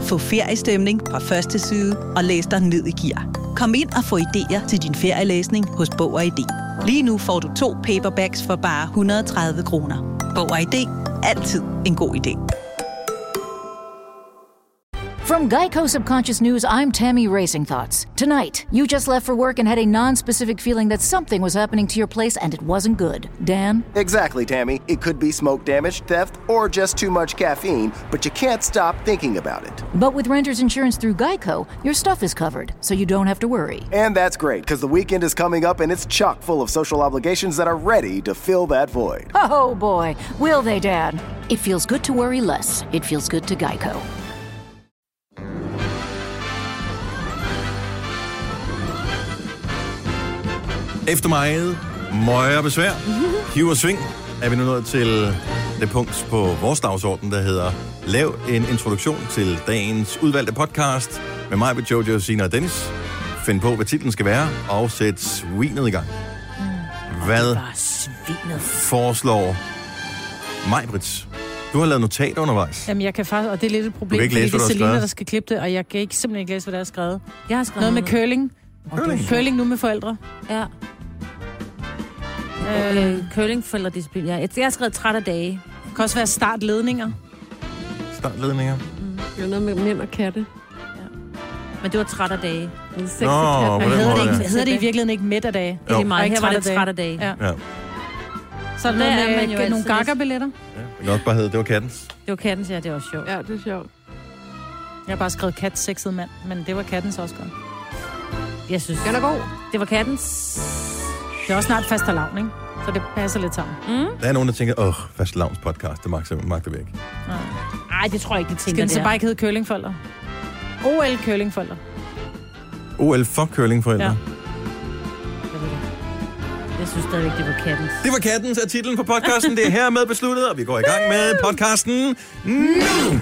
Få feriestemning fra første side og læs dig ned i gear. Kom ind og få idéer til din ferielæsning hos Bog og ID. Lige nu får du 2 paperbacks for bare 130 kroner. Bog og ID. Altid en god idé. From Geico Subconscious News, I'm Tammy Racing Thoughts. Tonight, you just left for work and had a non-specific feeling that something was happening to your place and it wasn't good. Dan? Exactly, Tammy. It could be smoke damage, theft, or just too much caffeine, but you can't stop thinking about it. But with renter's insurance through Geico, your stuff is covered, so you don't have to worry. And that's great, because the weekend is coming up and it's chock full of social obligations that are ready to fill that void. Oh boy, will they, Dad? It feels good to worry less. It feels good to Geico. Efter meget møje og besvær, hiv og sving, er vi nu nået til det punkt på vores dagsorden, der hedder Lav en introduktion til dagens udvalgte podcast med mig, med Jojo, Sina og Dennis. Find på, hvad titlen skal være, og sæt svinet i gang. Hvad foreslår Maj-Brits? Du har lavet notater undervejs. Jamen, jeg kan faktisk, og det er lidt et problem, fordi det er Selina, der skal klippe det, og jeg kan simpelthen ikke læse, hvad der er skrevet. Jeg har skrevet noget med curling. Curling nu med forældre. Ja. Curling forældredisciplin. Ja. Jeg har skrevet træt af dage. Det kan også være startledninger. Startledninger? Det er noget med mænd og katte. Ja. Men det var træt af dage. Hedder det i virkeligheden ikke midt af dage? Det er meget. Her var det træt af dage. Ja. Så er der med nogle gakkabilletter. Ja, det kan også bare hedde, det var kattens. Det var kattens, ja, det er også sjovt. Ja, det er sjovt. Jeg har bare skrevet kat, sexet mand, men det var kattens også godt. Jeg synes, den er god. Det var kattens. Det er også snart fastelavn, ikke? Så det passer lidt sammen. Der er nogen, der tænker, fastelavns podcast, det magter vi ikke. Nej, det tror jeg ikke, de tænker. Skal det så bare ikke hedde curlingfolder? OL curlingfolder. OL for curlingforældre? Ja. Jeg synes stadigvæk, det var kattens. Det var kattens er titlen på podcasten. Det er hermed besluttet, og vi går i gang med podcasten nu.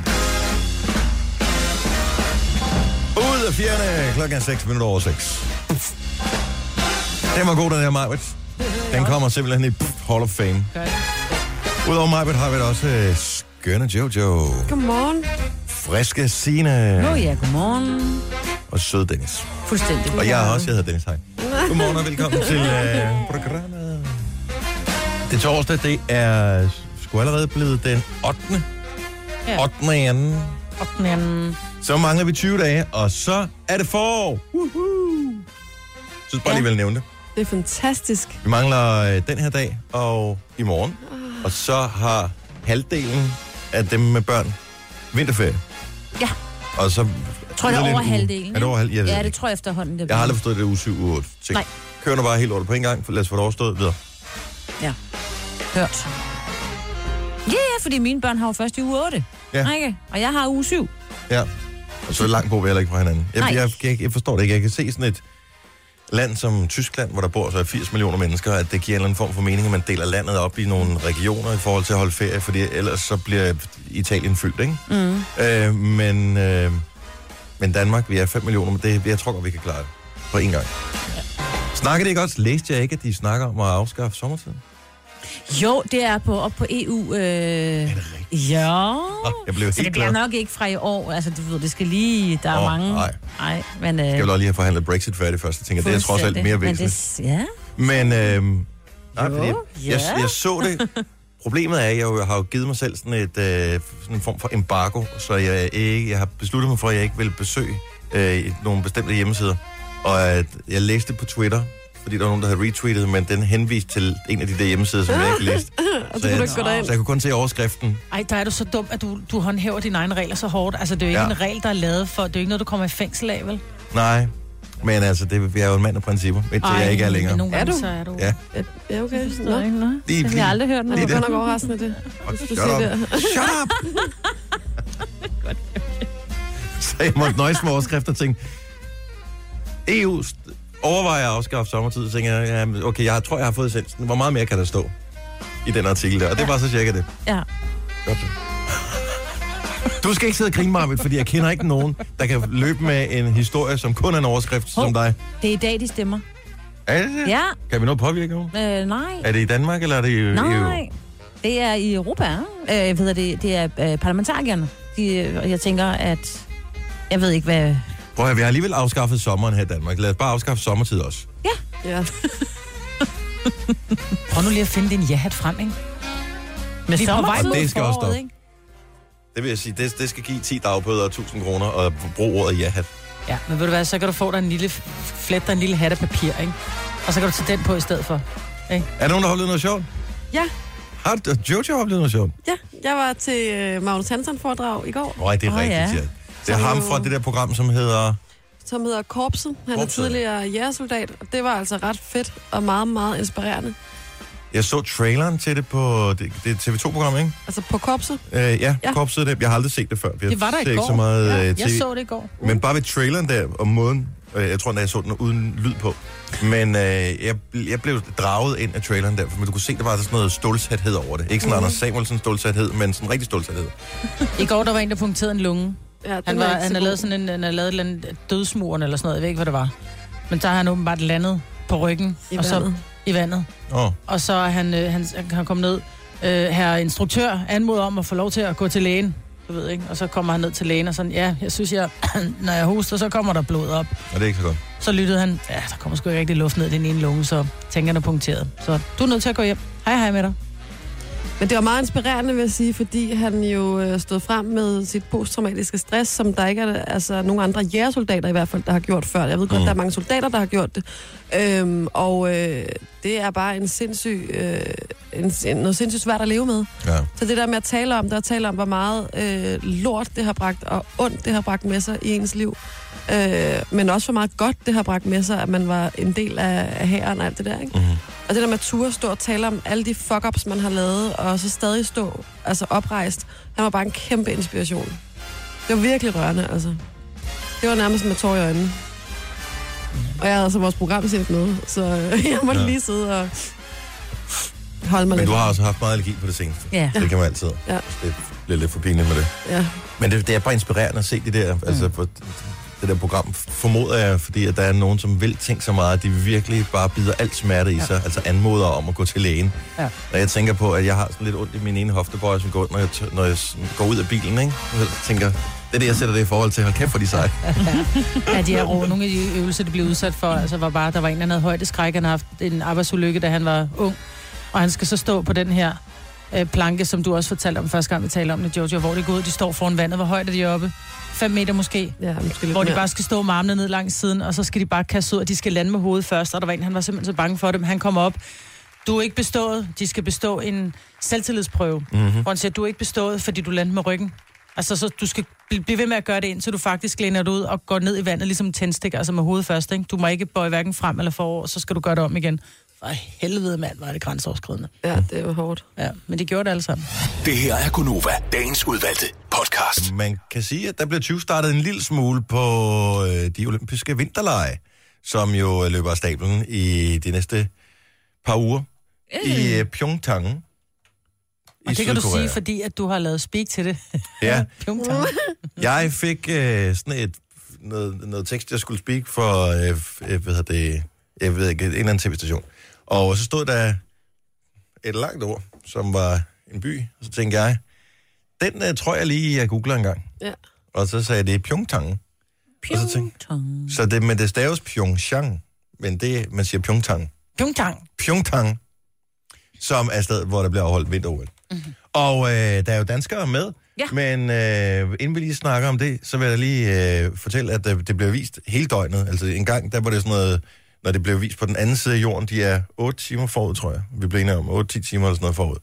Ud af fjerne, klokken er 6 minutter over 6. Den var god, den her, Maj-Brit. Den kommer simpelthen i Hall of Fame. Okay. Udover Maj-Brit har vi da også skønne Jojo. Godmorgen. Friske Signe. Ja, godmorgen. Og sød Dennis. Fuldstændig. Og jeg hedder Dennis, hej. Godmorgen og velkommen til programmet. Det er torsdag, det er sgu allerede blevet den 8. Ja. 8. januar. 8. januar. Så mangler vi 20 dage, og så er det forår. Så bare lige vel nævne det. Det er fantastisk. Vi mangler den her dag og i morgen. Og så har halvdelen af dem med børn vinterferie. Ja. Og så... Tror jeg, det er over halvdelen. Er det over halvdelen? Ja, det tror jeg efterhånden. Jeg har aldrig forstået det uge 7 uge 8 ting. Nej. Kører nu bare helt lortet på en gang, for lad os få det overstået videre. Ja. Hørt. Ja, fordi mine børn har jo først i uge 8. Ja. Ikke? Og jeg har uge 7. Ja. Og så langt på vi heller ikke fra hinanden. Jeg forstår det ikke. Jeg kan se sådan et land som Tyskland, hvor der bor så 80 millioner mennesker, at det giver en eller anden form for mening, at man deler landet op i nogle regioner i forhold til at holde ferie, fordi ellers så bliver Italien fyldt, ikke? Men Danmark, vi er 5 millioner, men det, jeg tror godt, vi kan klare det på en gang. Ja. Snakker det ikke også? Læste jeg ikke, at de snakker om at afskaffe sommertiden? Jo, det er op på EU. Er det rigtigt? Ja. Jeg blev så det bliver nok ikke fra i år. Altså, du ved, det skal lige... Der er mange... Nej, men... Jeg vil også lige have forhandlet Brexit færdigt først. Jeg tænker, det er trods alt mere væsentligt. Ja. Men jeg så det. Problemet er, at jeg har jo givet mig selv sådan en form for embargo, så jeg har besluttet mig for, at jeg ikke vil besøge nogle bestemte hjemmesider. Og jeg læste det på Twitter, fordi der var nogen, der havde retweetet, men den henviste til en af de der hjemmesider, som jeg ikke læste. Så jeg kunne kun se overskriften. Ej, der er du så dum, at du håndhæver dine egne regler så hårdt. Altså, det er jo ikke en regel, der er lavet for... Det er jo ikke noget, du kommer i fængsel af, vel? Nej, men altså, vi er jo en mand af principper, indtil jeg ikke er længere. Nogle gange, er du? Så er du. Ja. Ja, okay. Det har jeg aldrig hørt. Det er godt nok overraskende, det. Shut up! Så jeg måtte nøjes med overskrifter og tænkte, EU overvejer at afskaffe sommertid, så tænker jeg, okay, jeg tror, jeg har fået essensen. Hvor meget mere kan der stå i den artikel der? Og det var så cirka det. Ja. Godt. Du skal ikke sidde og grine, Marvind, fordi jeg kender ikke nogen, der kan løbe med en historie, som kun er en overskrift som dig. Det er i dag, de stemmer. Er det det? Ja. Kan vi noget påvirke nogen? Nej. Er det i Danmark, eller er det i EU? Nej, det er i Europa. Det er parlamentarikerne. Jeg tænker, at Jeg ved ikke, hvad... Prøv at høre, vi har alligevel afskaffet sommeren her i Danmark. Lad os bare afskaffe sommertid også. Ja. Prøv nu lige at finde din ja-hat frem, ikke? Med Og det skal også stoppe. ikke? Det vil jeg sige, det skal give 10 dagbøder og 1.000 kroner og bruge ordet ja-hat. Ja, men ved du hvad, så kan du få dig en lille flet og en lille hat af papir, ikke? Og så kan du tage den på i stedet for, ikke? Er der nogen, der har oplevet noget sjovt? Ja. Har Jojo oplevet noget sjovt? Ja, jeg var til Magnus Hansen-foredrag i går, Nej, det er rigtigt, ja. Det er ham fra det der program, som hedder... Korpset. Han er tidligere jægersoldat, og det var altså ret fedt og meget, meget inspirerende. Jeg så traileren til det på det TV2-program, ikke? Altså på Korpset? Ja, Korpset det. Jeg har aldrig set det før. Det var der i går. Ikke så meget, jeg så det i går. Men bare ved traileren der, og måden... Jeg tror, at jeg så den uden lyd på. Men jeg blev draget ind af traileren der, for du kunne se, der var sådan noget stålsathed over det. Ikke sådan Anders Samuelsen stålsathed, men sådan rigtig stålsathed. I går, der var en, der punkterede en lunge. Ja, Han har lavet sådan en dødsmuren eller sådan noget. Jeg ved ikke, hvad det var. Men så har han åbenbart landet på ryggen. I vandet. Og så er han kommet ned. Her instruktør anmoder om at få lov til at gå til lægen. Du ved ikke. Og så kommer han ned til lægen og sådan, ja, jeg synes, når jeg hoster, så kommer der blod op. Og det er ikke så godt. Så lyttede han, ja, der kommer sgu ikke rigtig luft ned i den ene lunge, så tænker han er punkteret. Så du er nødt til at gå hjem. Hej med dig. Men det var meget inspirerende, vil jeg sige, fordi han jo stod frem med sit posttraumatiske stress, som der ikke er nogen andre jægersoldater i hvert fald, der har gjort før. Jeg ved godt, der er mange soldater, der har gjort det. Det er bare en noget sindssygt svært at leve med. Ja. Så det der med at tale om, hvor meget lort det har bragt, og ondt det har bragt med sig i ens liv. Men også hvor meget godt det har bragt med sig, at man var en del af hæren og alt det der, ikke? Mm-hmm. Og det der med at turde stå og tale om alle de fuck-ups, man har lavet, og så stadig stå oprejst, han var bare en kæmpe inspiration. Det var virkelig rørende, altså. Det var nærmest med tår i øjnene. Og jeg havde altså vores programchef med, så jeg måtte lige sidde og holde mig lidt. Men du har også haft meget allergi på det seneste. Ja. Det kan man altid. Ja. Det bliver lidt for pinligt med det. Ja. Men det er bare inspirerende at se det der, altså for det der program, formoder jeg, fordi at der er nogen, som vil tænke så meget, at de virkelig bare bider alt smerte i sig, altså anmoder om at gå til lægen. Ja. Når jeg tænker på, at jeg har sådan lidt ondt i min ene hoftebøj, som går, når jeg går ud af bilen, ikke? Jeg tænker, det er det, jeg sætter det i forhold til. Hold kæft for de sej. Ja, de her nogle af de øvelser, de blev udsat for, altså var bare, der var en, der havde højdeskræk, han har haft en arbejdsulykke, da han var ung, og han skal så stå på den her planke, som du også fortalte om første gang, vi talte om det, Jojo, hvor de går ud, de står foran vandet, hvor højt er de oppe? 5 meter måske, hvor de bare skal stå med armene ned langs siden, og så skal de bare kaste ud, og de skal lande med hovedet først, og der var en, han var simpelthen så bange for det, men han kommer op, du er ikke bestået, de skal bestå en selvtillidsprøve, hvor han siger, du er ikke bestået, fordi du lander med ryggen. Altså, så du skal blive ved med at gøre det ind, så du faktisk læner dig ud og går ned i vandet, ligesom en tændstik, altså med hovedet først, ikke? Du må ikke bøje hverken frem eller forover, så skal du gøre det om igen. For helvede, mand, var det grænseoverskridende. Ja, det var hårdt. Ja, men de gjorde det alle sammen. Det her er Gonova, dagens udvalgte podcast. Man kan sige, at der bliver 20 startet en lille smule på de olympiske vinterlege, som jo løber af stablen i de næste par uger i Pyeongchang. Og det kan du sige, fordi at du har lavet speak til det. Ja. Jeg fik sådan noget tekst, jeg skulle speak for, jeg ved ikke, en eller anden tv-station. Og så stod der et langt ord, som var en by. Og så tænkte jeg, den tror jeg lige, jeg googler en gang. Ja. Og så sagde det Pyeongchang. Men det staves Pyeongchang. Men det, man siger Pyeongchang. Pyeongchang. Som er stedet, hvor der bliver afholdt vinter-OL. Mm-hmm. Og der er jo danskere med, men inden vi lige snakker om det, så vil jeg lige fortælle, at det bliver vist hele døgnet. Altså en gang, der var det sådan noget, når det blev vist på den anden side af jorden, de er 8 timer forud, tror jeg. Vi blev enige om 8-10 timer eller sådan noget forud.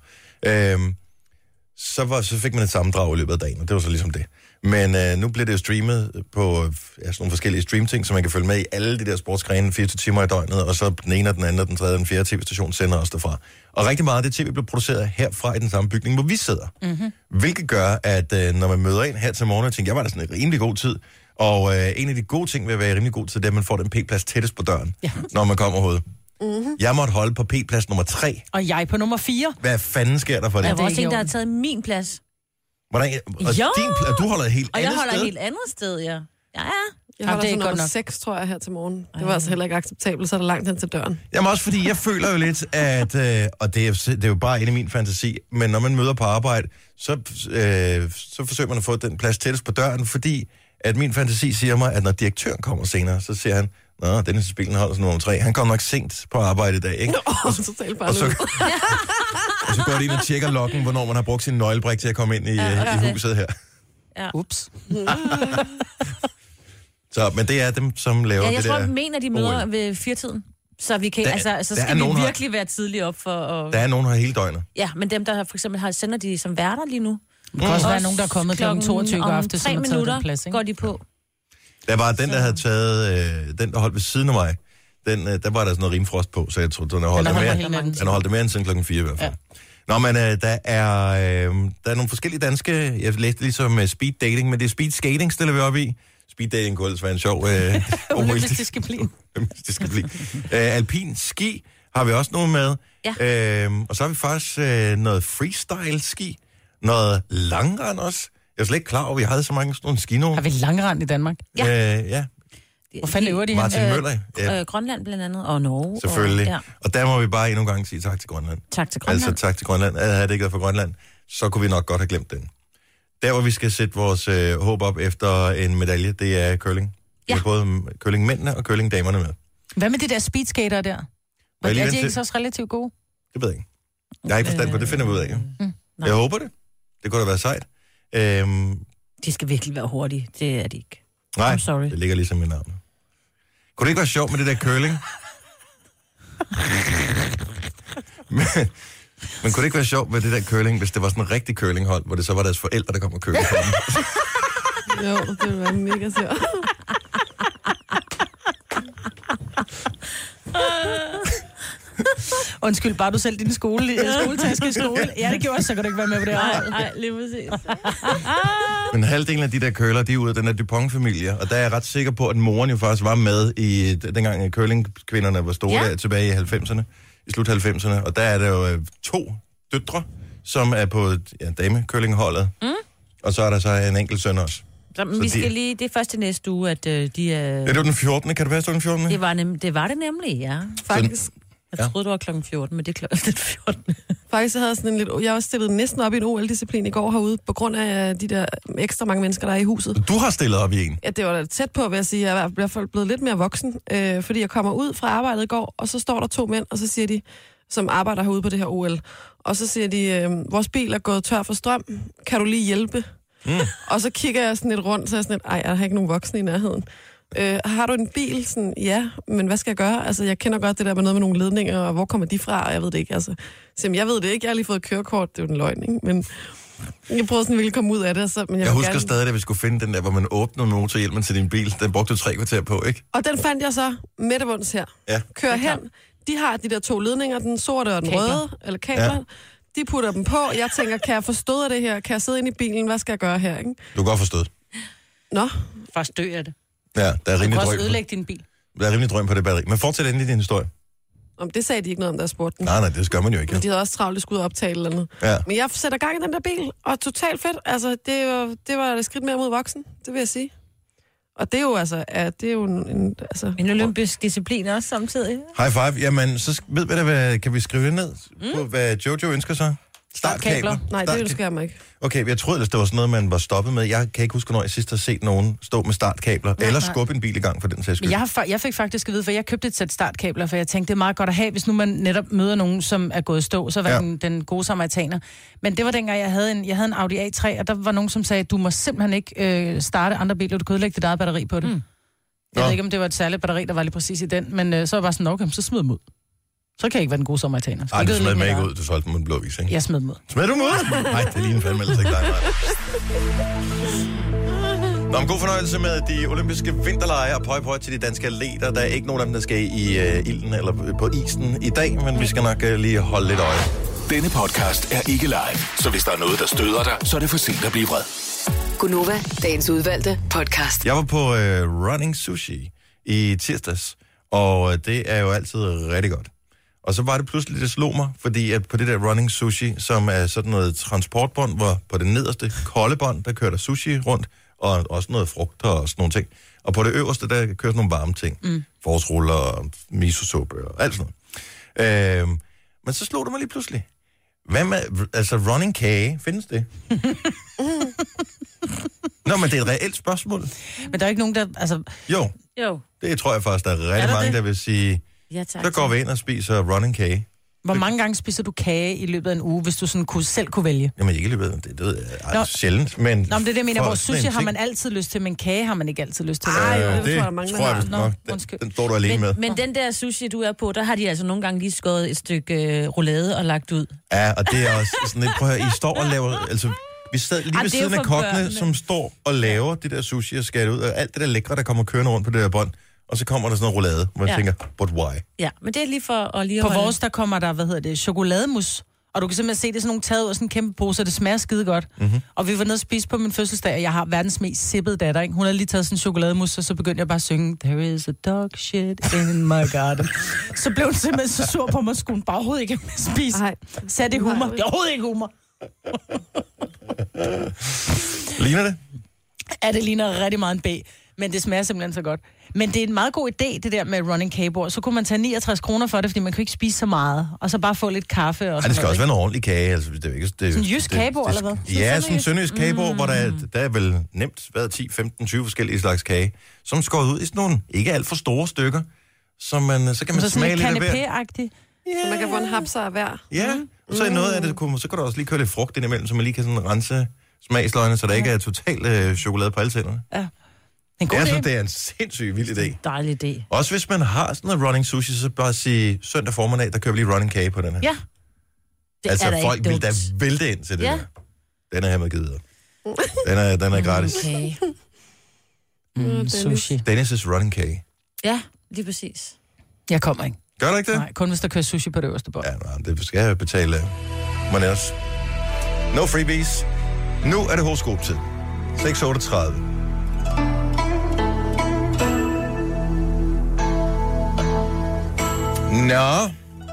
Så fik man et sammendrag i løbet af dagen, og det var så ligesom det. Men nu bliver det jo streamet på sådan nogle forskellige streamting, så man kan følge med i alle de der sportsgrene 24 timer i døgnet, og så den ene, den anden, den tredje og den fjerde tv-station sender os derfra. Og rigtig meget af det tv bliver produceret herfra i den samme bygning, hvor vi sidder. Mm-hmm. Hvilket gør, at når man møder ind her til morgen, tænker jeg var der sådan en rimelig god tid. Og en af de gode ting ved at være i rimelig god tid, det er, at man får den p-plads tættest på døren, når man kommer hovedet. Mm-hmm. Jeg måtte holde på p-plads nummer 3. Og jeg på nummer 4. Hvad fanden sker der for det? Jeg var også en, der har taget min plads. Hvordan? Du holder et helt andet sted? Og jeg holder et helt andet sted, ja. Jeg holder sådan nummer 6, tror jeg, her til morgen. Det var altså heller ikke acceptabelt, så er der langt hen til døren. Jamen også fordi, jeg føler jo lidt, at, og det er jo bare inde i min fantasi, men når man møder på arbejde, så forsøger man at få den plads tættest på døren, fordi at min fantasi siger mig, at når direktøren kommer senere, så siger han, nå, Dennis' bilen holder sådan nummer 3. Han kommer nok sent på arbejde i dag, ikke? Og så går de ind og tjekker loggen, hvornår man har brugt sin nøglebrik til at komme ind i huset her. Ja. Ups. Så, men det er dem, som laver det der. Jeg tror, jeg mener, de møder ved 4-tiden. Så vi kan, så skal vi virkelig være tidligt op for at... Der er nogen her hele døgnet. Ja, men dem, der for eksempel sender de som værter lige nu. Det kan også være nogen, der er kommet kl. 22 aften, som har taget den plads, ikke? Går de på. Der var den, der havde taget... den, der holdt ved siden af mig, der var der sådan noget rimfrost på, så jeg tror, den har holdt det mere end siden klokken 4 i hvert fald. Ja. Nå, men der er nogle forskellige danske... Jeg læste ligesom speed dating, men det er speed skating, stiller vi op i. Speed dating kunne ellers være en sjov... olympisk disciplin. Alpin ski har vi også noget med. Ja. Og så har vi faktisk noget freestyle ski. Noget langrend også. Jeg er slet ikke klar over, at vi havde så mange sådan nogle skinoer. Har vi langrend i Danmark? Ja. Hvor fanden øver de Martin Møller. Ja. Grønland blandt andet, og Norge. Selvfølgelig. Og der må vi bare endnu en gang sige tak til Grønland. Tak til Grønland. Altså tak til Grønland. Havde det ikke været for Grønland, så kunne vi nok godt have glemt den. Der, hvor vi skal sætte vores håb op efter en medalje, det er curling. Ja. Det er både curlingmændene og curlingdamerne med. Hvad med de der speedskater der? Er de ikke så også relativt gode? Det ved jeg ikke. Jeg har ikke forstand på det, finder vi ud af. Jeg håber det. Det kunne da være sejt. De skal virkelig være hurtige. Det er de ikke. Nej, det ligger ligesom i navnet. Kunne det ikke være sjovt med det der curling? men kunne det ikke være sjovt med det der curling, hvis det var sådan en rigtig curlinghold, hvor det så var deres forældre, der kom og curling på dem? Jo, det ville være mega sjovt. Undskyld, bare du selv din skoletaske i skole. Ja, det gjorde så kan du ikke være med på det her. Nej, lige præcis. Men halvdelen af de der curler, de er ud af den der Dupont-familie, og der er jeg ret sikker på, at moren jo faktisk var med i dengang curlingkvinderne var store der, tilbage i 90'erne, i slut 90'erne, og der er der jo 2 døtre, som er på dame-curlingholdet, og så er der så en enkelt søn også. Så vi skal lige, det er først til næste uge, at de er... Ja, det var den 14. Kan det passe, den 14? Det var det nemlig, ja. Faktisk. Jeg troede, det var klokken 14, men det er klokken 14. Faktisk havde sådan en lidt... Jeg var stillet næsten op i en OL-disciplin i går herude, på grund af de der ekstra mange mennesker, der er i huset. Du har stillet op i en? Ja, det var da tæt på, vil jeg sige. Jeg er i hvert fald blevet lidt mere voksen, fordi jeg kommer ud fra arbejdet i går, og så står der 2 mænd, og så siger de, som arbejder herude på det her OL, og så siger de, vores bil er gået tør for strøm, kan du lige hjælpe? Og så kigger jeg sådan lidt rundt, så er jeg sådan lidt, jeg har ikke nogen voksne i nærheden. Har du en bil? Sådan, ja, men hvad skal jeg gøre? Altså, jeg kender godt det der med noget med nogle ledninger, og hvor kommer de fra? Jeg ved det ikke. Altså, jeg ved det ikke. Jeg har lige fået kørekort. Det er jo en løgn, ikke? Men jeg prøver sådan virkelig at komme ud af det. Så, men jeg husker stadig, at vi skulle finde den der, hvor man åbner motorhjelmen til din bil. Den brugte du 3 kvarter på, ikke? Og den fandt jeg så midtvunds her. Ja. Kører hen. De har de der 2 ledninger, den sorte og den røde, eller kabler. Ja. De putter dem på. Jeg tænker, kan jeg forstå af det her? Kan jeg sidde inde i bilen? Hvad skal jeg gøre her, ikke? Du kan godt forstå. Nå. Først dø af det. Ja, der er rimelig drøm. Du kan også ødelægge din bil. Der er rimelig drøm på det batteri. Men fortsæt endelig din historie. Om det sagde de ikke noget om, der spurgte den. Nej, det gør man jo ikke. Men de havde også travlt skud at optage eller andet. Ja. Men jeg sætter gang i den der bil, og totalt fedt. Altså, det var et skridt mere mod voksen, det vil jeg sige. Og det er jo altså, en olympisk disciplin også samtidig. High five. Jamen, så ved vi da, hvad kan vi skrive ned på, hvad Jojo ønsker sig? Startkabler? Nej, det ønsker jeg mig ikke. Okay, jeg troede, at det var sådan noget, man var stoppet med. Jeg kan ikke huske, når jeg sidst har set nogen stå med startkabler, eller skubbe en bil i gang for den sags skyld. Jeg fik faktisk at vide, for jeg købte et sæt startkabler, for jeg tænkte, det er meget godt at have, hvis nu man netop møder nogen, som er gået i stå, så var den gode samaritaner. Men det var dengang, jeg havde en Audi A3, og der var nogen, som sagde, du må simpelthen ikke starte andre biler, du kan udlægge dit eget batteri på det. Jeg ved ikke, om det var et særligt batteri, der var lige præcis i den, men så var bare sådan, okay, så smid dem ud. Så kan jeg ikke være den gode samaritaner. Nej, du smed mig ikke ud. Du solgte dem en blå vis, ikke? Jeg smed dem ud. Smed du dem ud? Nej, det ligner fandme ellers ikke dig, Nå, men god fornøjelse med de olympiske vinterlege og pøj til de danske atleter. Der er ikke nogen af dem, der skal i ilden eller på isen i dag, men vi skal nok lige holde lidt øje. Denne podcast er ikke live, så hvis der er noget, der støder dig, så er det for sent at blive vred. Gunova, dagens udvalgte podcast. Jeg var på running sushi i tirsdags, og det er jo altid rigtig godt. Og så var det pludselig, det slog mig, fordi at på det der running sushi, som er sådan noget transportbånd, hvor på det nederste kolde bånd, der kører der sushi rundt, og også noget frugt og sådan nogle ting. Og på det øverste, der kører sådan nogle varme ting. Forårsruller og miso-suppe og alt sådan noget. Men så slog det mig lige pludselig. Hvad med, altså running kage, findes det? Nå, men det er et reelt spørgsmål. Men der er ikke nogen, der... Altså... Jo. Det tror jeg faktisk, der er rigtig mange, der vil sige, så går vi ind og spiser running kage. Hvor mange gange spiser du kage i løbet af en uge, hvis du sådan selv kunne vælge? Jamen ikke i løbet af det ved jeg sjældent, men... Nå, men det er det, jeg mener, hvor sushi har man altid lyst til, men kage har man ikke altid lyst til. Det tror jeg nok. Den står du alene med. Men den der sushi, du er på, der har de altså nogle gange lige skåret et stykke roulade og lagt ud. Ja, og det er også sådan lidt, prøv at høre, I står og laver... Altså, vi sad lige ved siden af kokkene, som står og laver det der sushi og skærer ud, og alt det der lækre, der kommer kørende rundt på det der bånd. Og så kommer der sådan noget roulade, hvor jeg tænker, but why? Ja, men det er lige for at lige på vores, der kommer der, chokolademus. Og du kan simpelthen se, det er sådan nogle taget ud af sådan en kæmpe pose, og det smager skide godt. Mm-hmm. Og vi var nede og spise på min fødselsdag, og jeg har verdens mest sippede datter, ikke? Hun havde lige taget sådan en chokolademus, og så begyndte jeg bare at synge, there is a dog shit in my garden. Så blev hun simpelthen så sur på mig, at skulle hun bare overhovedet ikke spise. Så er det humor. Det er overhovedet ikke humor. Ligner det? Ja, det ligner rigtig meget en B. Men det smager simpelthen så godt. Men det er en meget god idé, det der med running kagebord. Så kunne man tage 69 kroner for det, fordi man kan ikke spise så meget. Og så bare få lidt kaffe og sådan. Det skal også være en ordentlig kage. Altså, det er ikke, det, sådan en jysk kagebord, eller hvad? Ja, sådan en sønderjysk kagebord, hvor der er vel nemt været 10, 15, 20 forskellige slags kage, som skåret ud i sådan nogle ikke alt for store stykker, så kan man smage lidt af hver. Yeah. Så man kan få en hapser af hver. Ja, og så er noget af det, så kan du også lige køre lidt frugt indimellem, så man lige kan sådan rense smagsløgene, så der ikke er totalt chokolade på alle tænderne. Ja. Jeg synes, det er en sindssygt vild idé. Dejlig idé. Også hvis man har sådan noget running sushi, så bare sige søndag formiddag, der køber vi lige running kage på den her. Ja. Det altså folk vil da vælte ind til det der. Den er hermed givet. Den er gratis. Okay. Sushi. Dennis' running kage. Ja, lige præcis. Jeg kommer ikke. Gør du ikke det? Nej, kun hvis der kører sushi på det øverste bord. Ja, nej, det skal jeg betale. Men ellers. No freebies. Nu er det horoskop-tid. 6:38. Nå.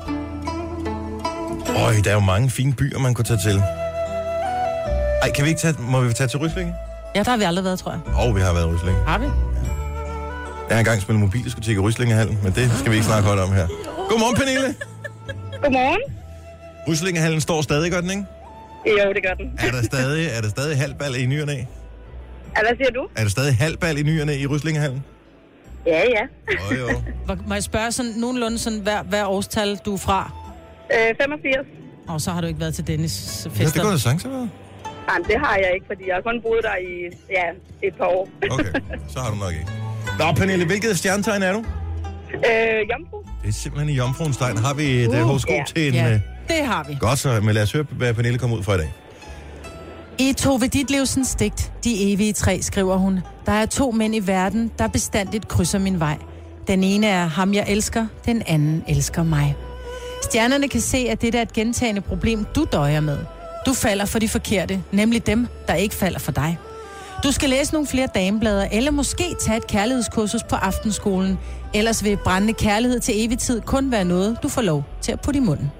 Der er jo mange fine byer, man kunne tage til. Ej, må vi tage til Ryslinge? Ja, der har vi aldrig været, tror jeg. Vi har været i Ryslinge. Har vi? Jeg har engang spillet mobildiskotek i Ryslingehallen, men det skal vi ikke snakke højt om her. Godmorgen, Pernille. Godmorgen. Ryslingehallen står stadig, gør den, ikke? Jo, det gør den. Er der stadig halvbal i ny og næ? Ja, hvad siger du? Er der stadig halvbal i ny og næ i Ryslingehallen? Ja. Jo. Må jeg spørge sådan nogenlunde sådan, hvad årstal du er fra? 85. Og så har du ikke været til Dennis' fester? Ja, det går da sagtens at være. Nej, det har jeg ikke, fordi jeg har kun boet der i et par år. Okay, så har du nok ikke. Nå, Pernille, hvilket stjernetegn er du? Jomfru. Det er simpelthen i Jomfruens tegn. Har vi et horoskop til en... Ja, det har vi. Godt så, men lad os høre, hvad Pernille kommer ud fra i dag. I tog ved dit liv sådan stigt, de evige tre, skriver hun. Der er 2 mænd i verden, der bestandigt krydser min vej. Den ene er ham, jeg elsker, den anden elsker mig. Stjernerne kan se, at det er et gentagende problem, du døjer med. Du falder for de forkerte, nemlig dem, der ikke falder for dig. Du skal læse nogle flere dameblader, eller måske tage et kærlighedskursus på aftenskolen. Ellers vil brændende kærlighed til evig tid kun være noget, du får lov til at putte i munden.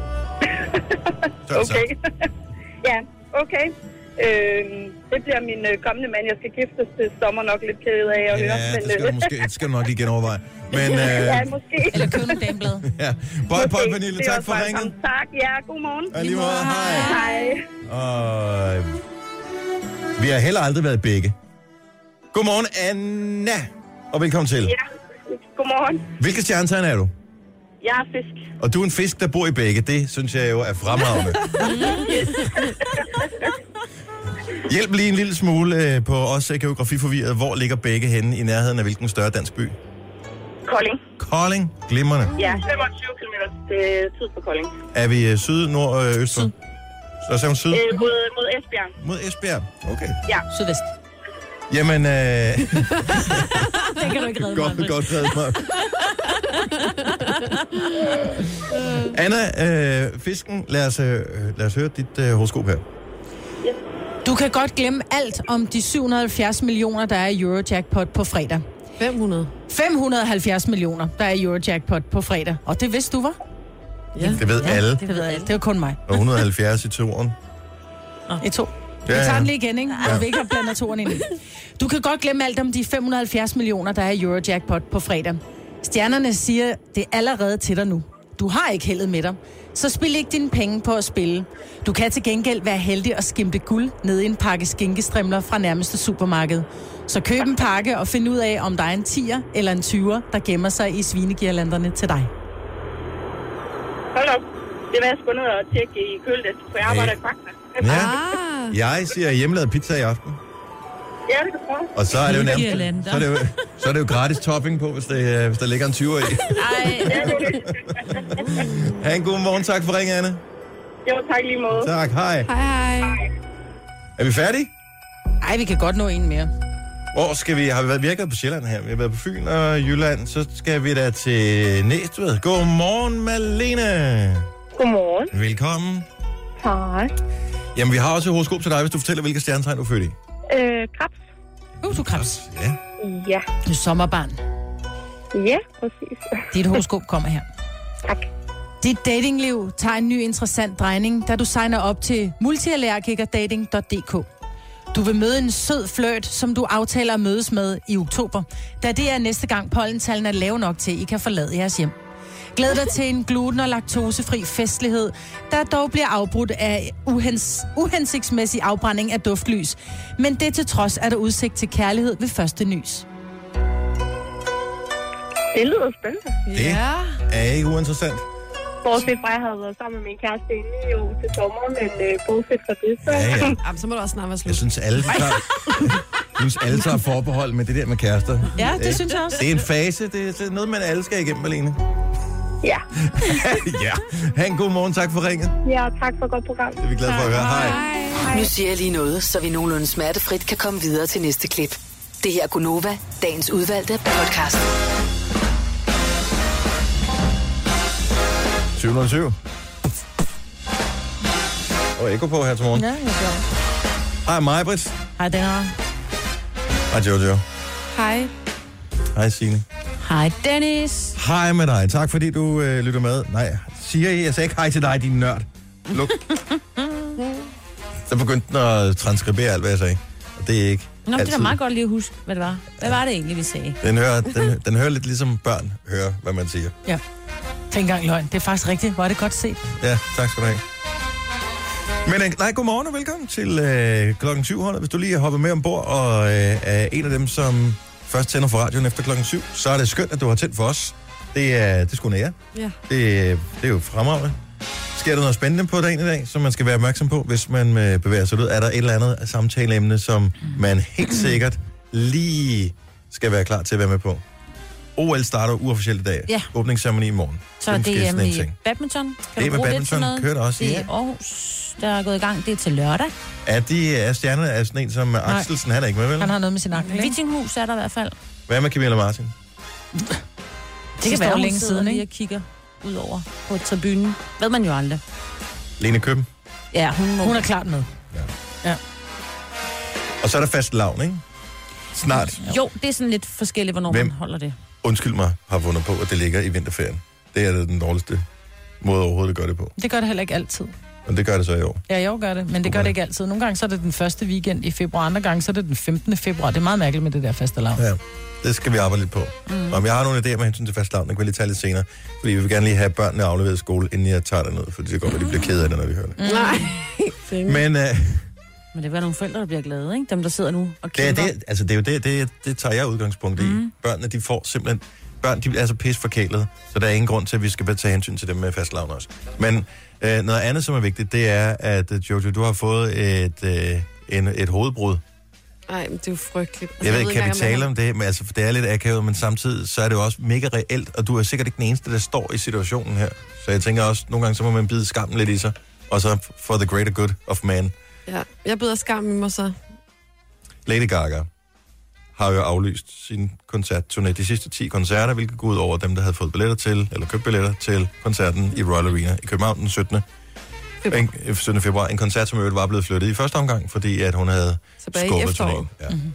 Okay. Ja, okay. Det bliver min kommende mand, jeg skal giftes til sommer nok lidt ked af at høre. Ja, det skal du nok lige genoverveje. Men, ja, måske. Eller købe nogle dameblade. Ja. Bøj, Pernille. Tak for ringen. Tak, ja. God morgen. Og lige måde, hej. Vi har heller aldrig været begge. Godmorgen, Anna. Og velkommen til. Ja, godmorgen. Hvilket stjernetegn er du? Jeg er fisk. Og du er en fisk, der bor i begge. Det synes jeg jo er fremragende. Hjælp lige en lille smule på os geografiforvirret. Hvor ligger begge henne i nærheden af hvilken større dansk by? Kolding. Kolding? Glimrende. Ja, 25 km tid på Kolding. Er vi syd, nord, øst? Syd. Så sagde hun syd? Mod Esbjerg. Mod Esbjerg? Okay. Ja. Sydvest. Jamen, det kan du ikke redde mig. Godt reddet mig. Anna, fisken, lad os høre dit horoskop her. Yes. Du kan godt glemme alt om de 770 millioner, der er i Eurojackpot på fredag. 570 millioner, der er i Eurojackpot på fredag. Og det vidste du, var? Ja. Det ved alle. Det ved alle. Det var kun mig. Og 170 i toeren. I to. Vi tager den lige igen, ikke? Ja. Vi ikke har blandet toeren ind. Du kan godt glemme alt om de 570 millioner, der er i Eurojackpot på fredag. Stjernerne siger det allerede til dig nu. Du har ikke heldet med dig. Så spil ikke dine penge på at spille. Du kan til gengæld være heldig at skimte guld ned i en pakke skinkestrimler fra nærmeste supermarked. Så køb en pakke og find ud af, om der er en 10'er eller en 20'er, der gemmer sig i svinegirlanderne til dig. Hold op. Det var jeg sgu ned og tjekke i køledæsken, for jeg arbejder i Fakta. Ja. Jeg siger hjemmelavet pizza i aften. Ja, det kan prøve. Og så er det jo nærmest, så er det jo gratis topping på, hvis der ligger en 20'er i. Ha' en god morgen. Tak for ringen, Anne. Jo, tak lige måde. Tak, hej. Hej. Er vi færdige? Nej, vi kan godt nå en mere. Hvor skal vi? Har vi været virket på Sjælland her? Vi har været på Fyn og Jylland. Så skal vi da til Næstved. Godmorgen, Malene. Godmorgen. Velkommen. Hej. Jamen, vi har også et horoskop til dig, hvis du fortæller, hvilke stjernetegn du er født i. Krebs. Du er krebs. Ja. Ja. Du er sommerbarn. Ja, præcis. Dit horoskop kommer her. Tak. Dit datingliv tager en ny interessant drejning, da du signer op til multiallergikerdating.dk. Du vil møde en sød flirt, som du aftaler at mødes med i oktober, da det er næste gang pollentallene er lave nok til, I kan forlade jeres hjem. Glæd dig til en gluten- og laktosefri festlighed, der dog bliver afbrudt af uhensigtsmæssig afbrænding af duftlys. Men det til trods er der udsigt til kærlighed ved første nys. Det lyder spændende. Det er ikke uinteressant. Bortset fra, at jeg havde været sammen med min kæreste inde i år til sommer, men bortset fra det, så... Ja. Jamen, så må du også snart være slut. Jeg synes, alle tager forbehold med det der med kærester. Ja, det synes jeg også. Det er en fase. Det er noget, man alle skal igennem, Malene. Ja. Ja. Ha' en god morgen. Tak for ringet. Ja, tak for et godt program. Det er vi glade for at høre. Hej. Nu siger jeg lige noget, så vi nogenlunde smertefrit kan komme videre til næste klip. Det her er Gunova, dagens udvalgte podcast. 707. Og ekko på her til morgen. Ja, jeg gør. Hej, Maj-Brit. Hej, Denner. Hej, Jojo. Hej. Hej, Signe. Hej, Dennis. Hej med dig. Tak fordi du lytter med. Nej, siger jeg sagde ikke hej til dig, din nørd. Luk. Så begyndte den at transkribere alt, hvad jeg sagde. Og det er ikke Nå, altid. det var meget godt lige at huske, hvad det var. Hvad var det egentlig, vi sagde? Den hører lidt ligesom børn hører, hvad man siger. Ja. Tænk engang løgn. Det er faktisk rigtigt. Hvor er det godt set. Ja, tak skal du have. Men nej, godmorgen og velkommen til klokken 7. Hvis du lige har hoppet med ombord og er en af dem, som først tænder for radioen efter klokken 7, så er det skønt, at du har tændt for os. Det er sgu nære. Ja. Det er jo fremragende. Sker der noget spændende på dagen i dag, som man skal være opmærksom på, hvis man bevæger sig ud? Er der et eller andet samtaleemne, som man helt sikkert lige skal være klar til at være med på? OL starter uofficielt i dag. Ja. Åbningsceremoni i morgen. Så det er i badminton. Kan det du med bruge badminton det til noget? kører der også, Det ja. er Aarhus, der er gået i gang. Det er til lørdag. Er stjerner af sådan en som Axelsen? Han er ikke med, vel? Han har noget med sin ankel, ikke? Vittinghus er der i hvert fald. Hvad med Camilla Martin? Det kan være længe siden, ikke? Jeg kigger ud over på tribunen. Ved man jo aldrig. Lene Køben? Ja, hun er klart med. Ja. Og så er der fast lavn, ikke? Snart. Jo, det er sådan lidt forskelligt, hvornår man holder det. Undskyld mig, har fundet på, at det ligger i vinterferien. Det er den dårligste måde overhovedet at gøre det på. Det gør det heller ikke altid. Men det gør det så i år. Ja, i år gør det, men det gør det ikke altid. Nogle gange så er det den første weekend i februar, andre gange så er det den 15. februar. Det er meget mærkeligt med det der fastelavn. Ja, det skal vi arbejde lidt på. Om jeg har nogle idéer med hensyn til fastelavn, det kan vi lige tage lidt senere. Fordi vi vil gerne lige have børnene afleveret i skole, inden jeg tager det ned. Fordi det går, at de bliver ked af det, når vi hører det. Nej. Men det er jo nogle forældre, der bliver glade, ikke? Dem, der sidder nu og kæmper. Det er jo det tager jeg udgangspunkt i. Børnene, de får simpelthen... Børn, de er så pisforkælet, så der er ingen grund til, at vi skal tage hensyn til dem med fastelavn også. Men noget andet, som er vigtigt, det er, at Jojo, du har fået et hovedbrud. Nej, men det er jo frygteligt. Jeg ved ikke, kan vi tale om det? Men altså, det er lidt akavet, men samtidig så er det jo også mega reelt, og du er sikkert ikke den eneste, der står i situationen her. Så jeg tænker også, nogle gange så må man bide skammen lidt i sig, og så for the greater good of man. Ja, jeg bider skammen i mig så. Lady Gaga har jo aflyst sin koncertturné. De sidste 10 koncerter, hvilket går ud over dem, der havde fået billetter til, eller købt billetter til koncerten i Royal Arena i København den 17. februar. En koncert, som jo var blevet flyttet i første omgang, fordi at hun havde skubbet turnéen. Ja. Mm-hmm.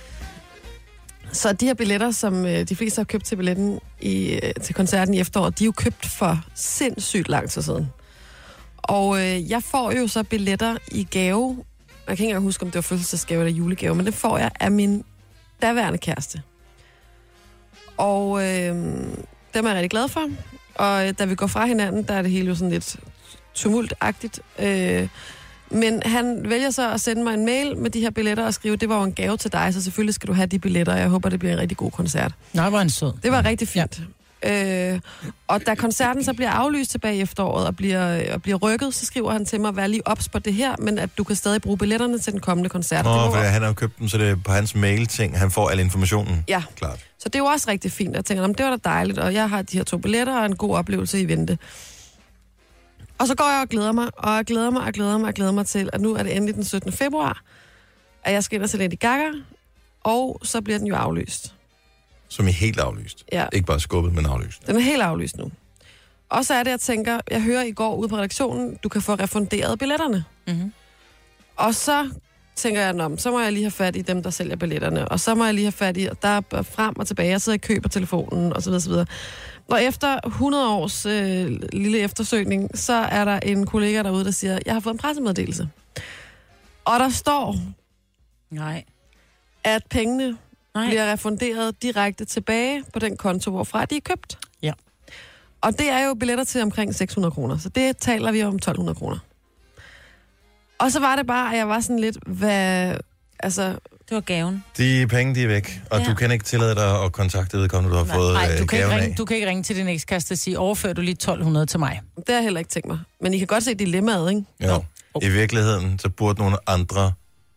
Så de her billetter, som de fleste har købt til billetten til koncerten i efteråret, de er jo købt for sindssygt lang tid siden. Og jeg får jo så billetter i gave. Jeg kan ikke engang huske, om det var fødselsdagsgave eller julegave, men det får jeg af min daværende kæreste. Og dem er jeg rigtig glad for. og da vi går fra hinanden, der er det hele jo sådan lidt tumultagtigt. Men han vælger så at sende mig en mail med de her billetter og skrive, det var jo en gave til dig, så selvfølgelig skal du have de billetter, og jeg håber, det bliver en rigtig god koncert. Nej, var en sød. Det var rigtig fint. Ja. Og da koncerten så bliver aflyst tilbage i efteråret og bliver rykket, så skriver han til mig, vær lige ops på det her, men at du kan stadig bruge billetterne til den kommende koncert. For han har jo købt dem, så det er på hans mail-ting, han får al informationen. Ja, klart. Så det er jo også rigtig fint. Jeg tænker, det var da dejligt, og jeg har de her 2 billetter og en god oplevelse i vente. Og så går jeg og glæder mig til, at nu er det endelig den 17. februar, at jeg skal ind og se Lady Gaga, og så bliver den jo aflyst. Som er helt aflyst. Ja. Ikke bare skubbet, men aflyst. Den er helt aflyst nu. Og så er det, jeg tænker, jeg hører i går ude på redaktionen, du kan få refunderet billetterne. Mm-hmm. Og så tænker jeg, så må jeg lige have fat i dem, der sælger billetterne. Og så må jeg lige have fat i, og der er frem og tilbage, jeg sidder og køber telefonen, og så videre, så videre. Og efter 100 års lille eftersøgning, så er der en kollega derude, der siger, jeg har fået en pressemeddelelse. Og der står, at pengene bliver refunderet direkte tilbage på den konto, hvorfra de er købt. Ja. Og det er jo billetter til omkring 600 kroner, så det taler vi om 1200 kroner. Og så var det bare, at jeg var sådan lidt, det var gaven. De penge, de er væk, og du kan ikke tillade dig at kontakte vedkommende, du har fået gaven af. Du kan ikke ringe til din ekskæreste og sige, overfør du lige 1200 til mig. Det har jeg heller ikke tænkt mig. Men I kan godt se dilemmaet, ikke? Jo. I virkeligheden, så burde nogle andre...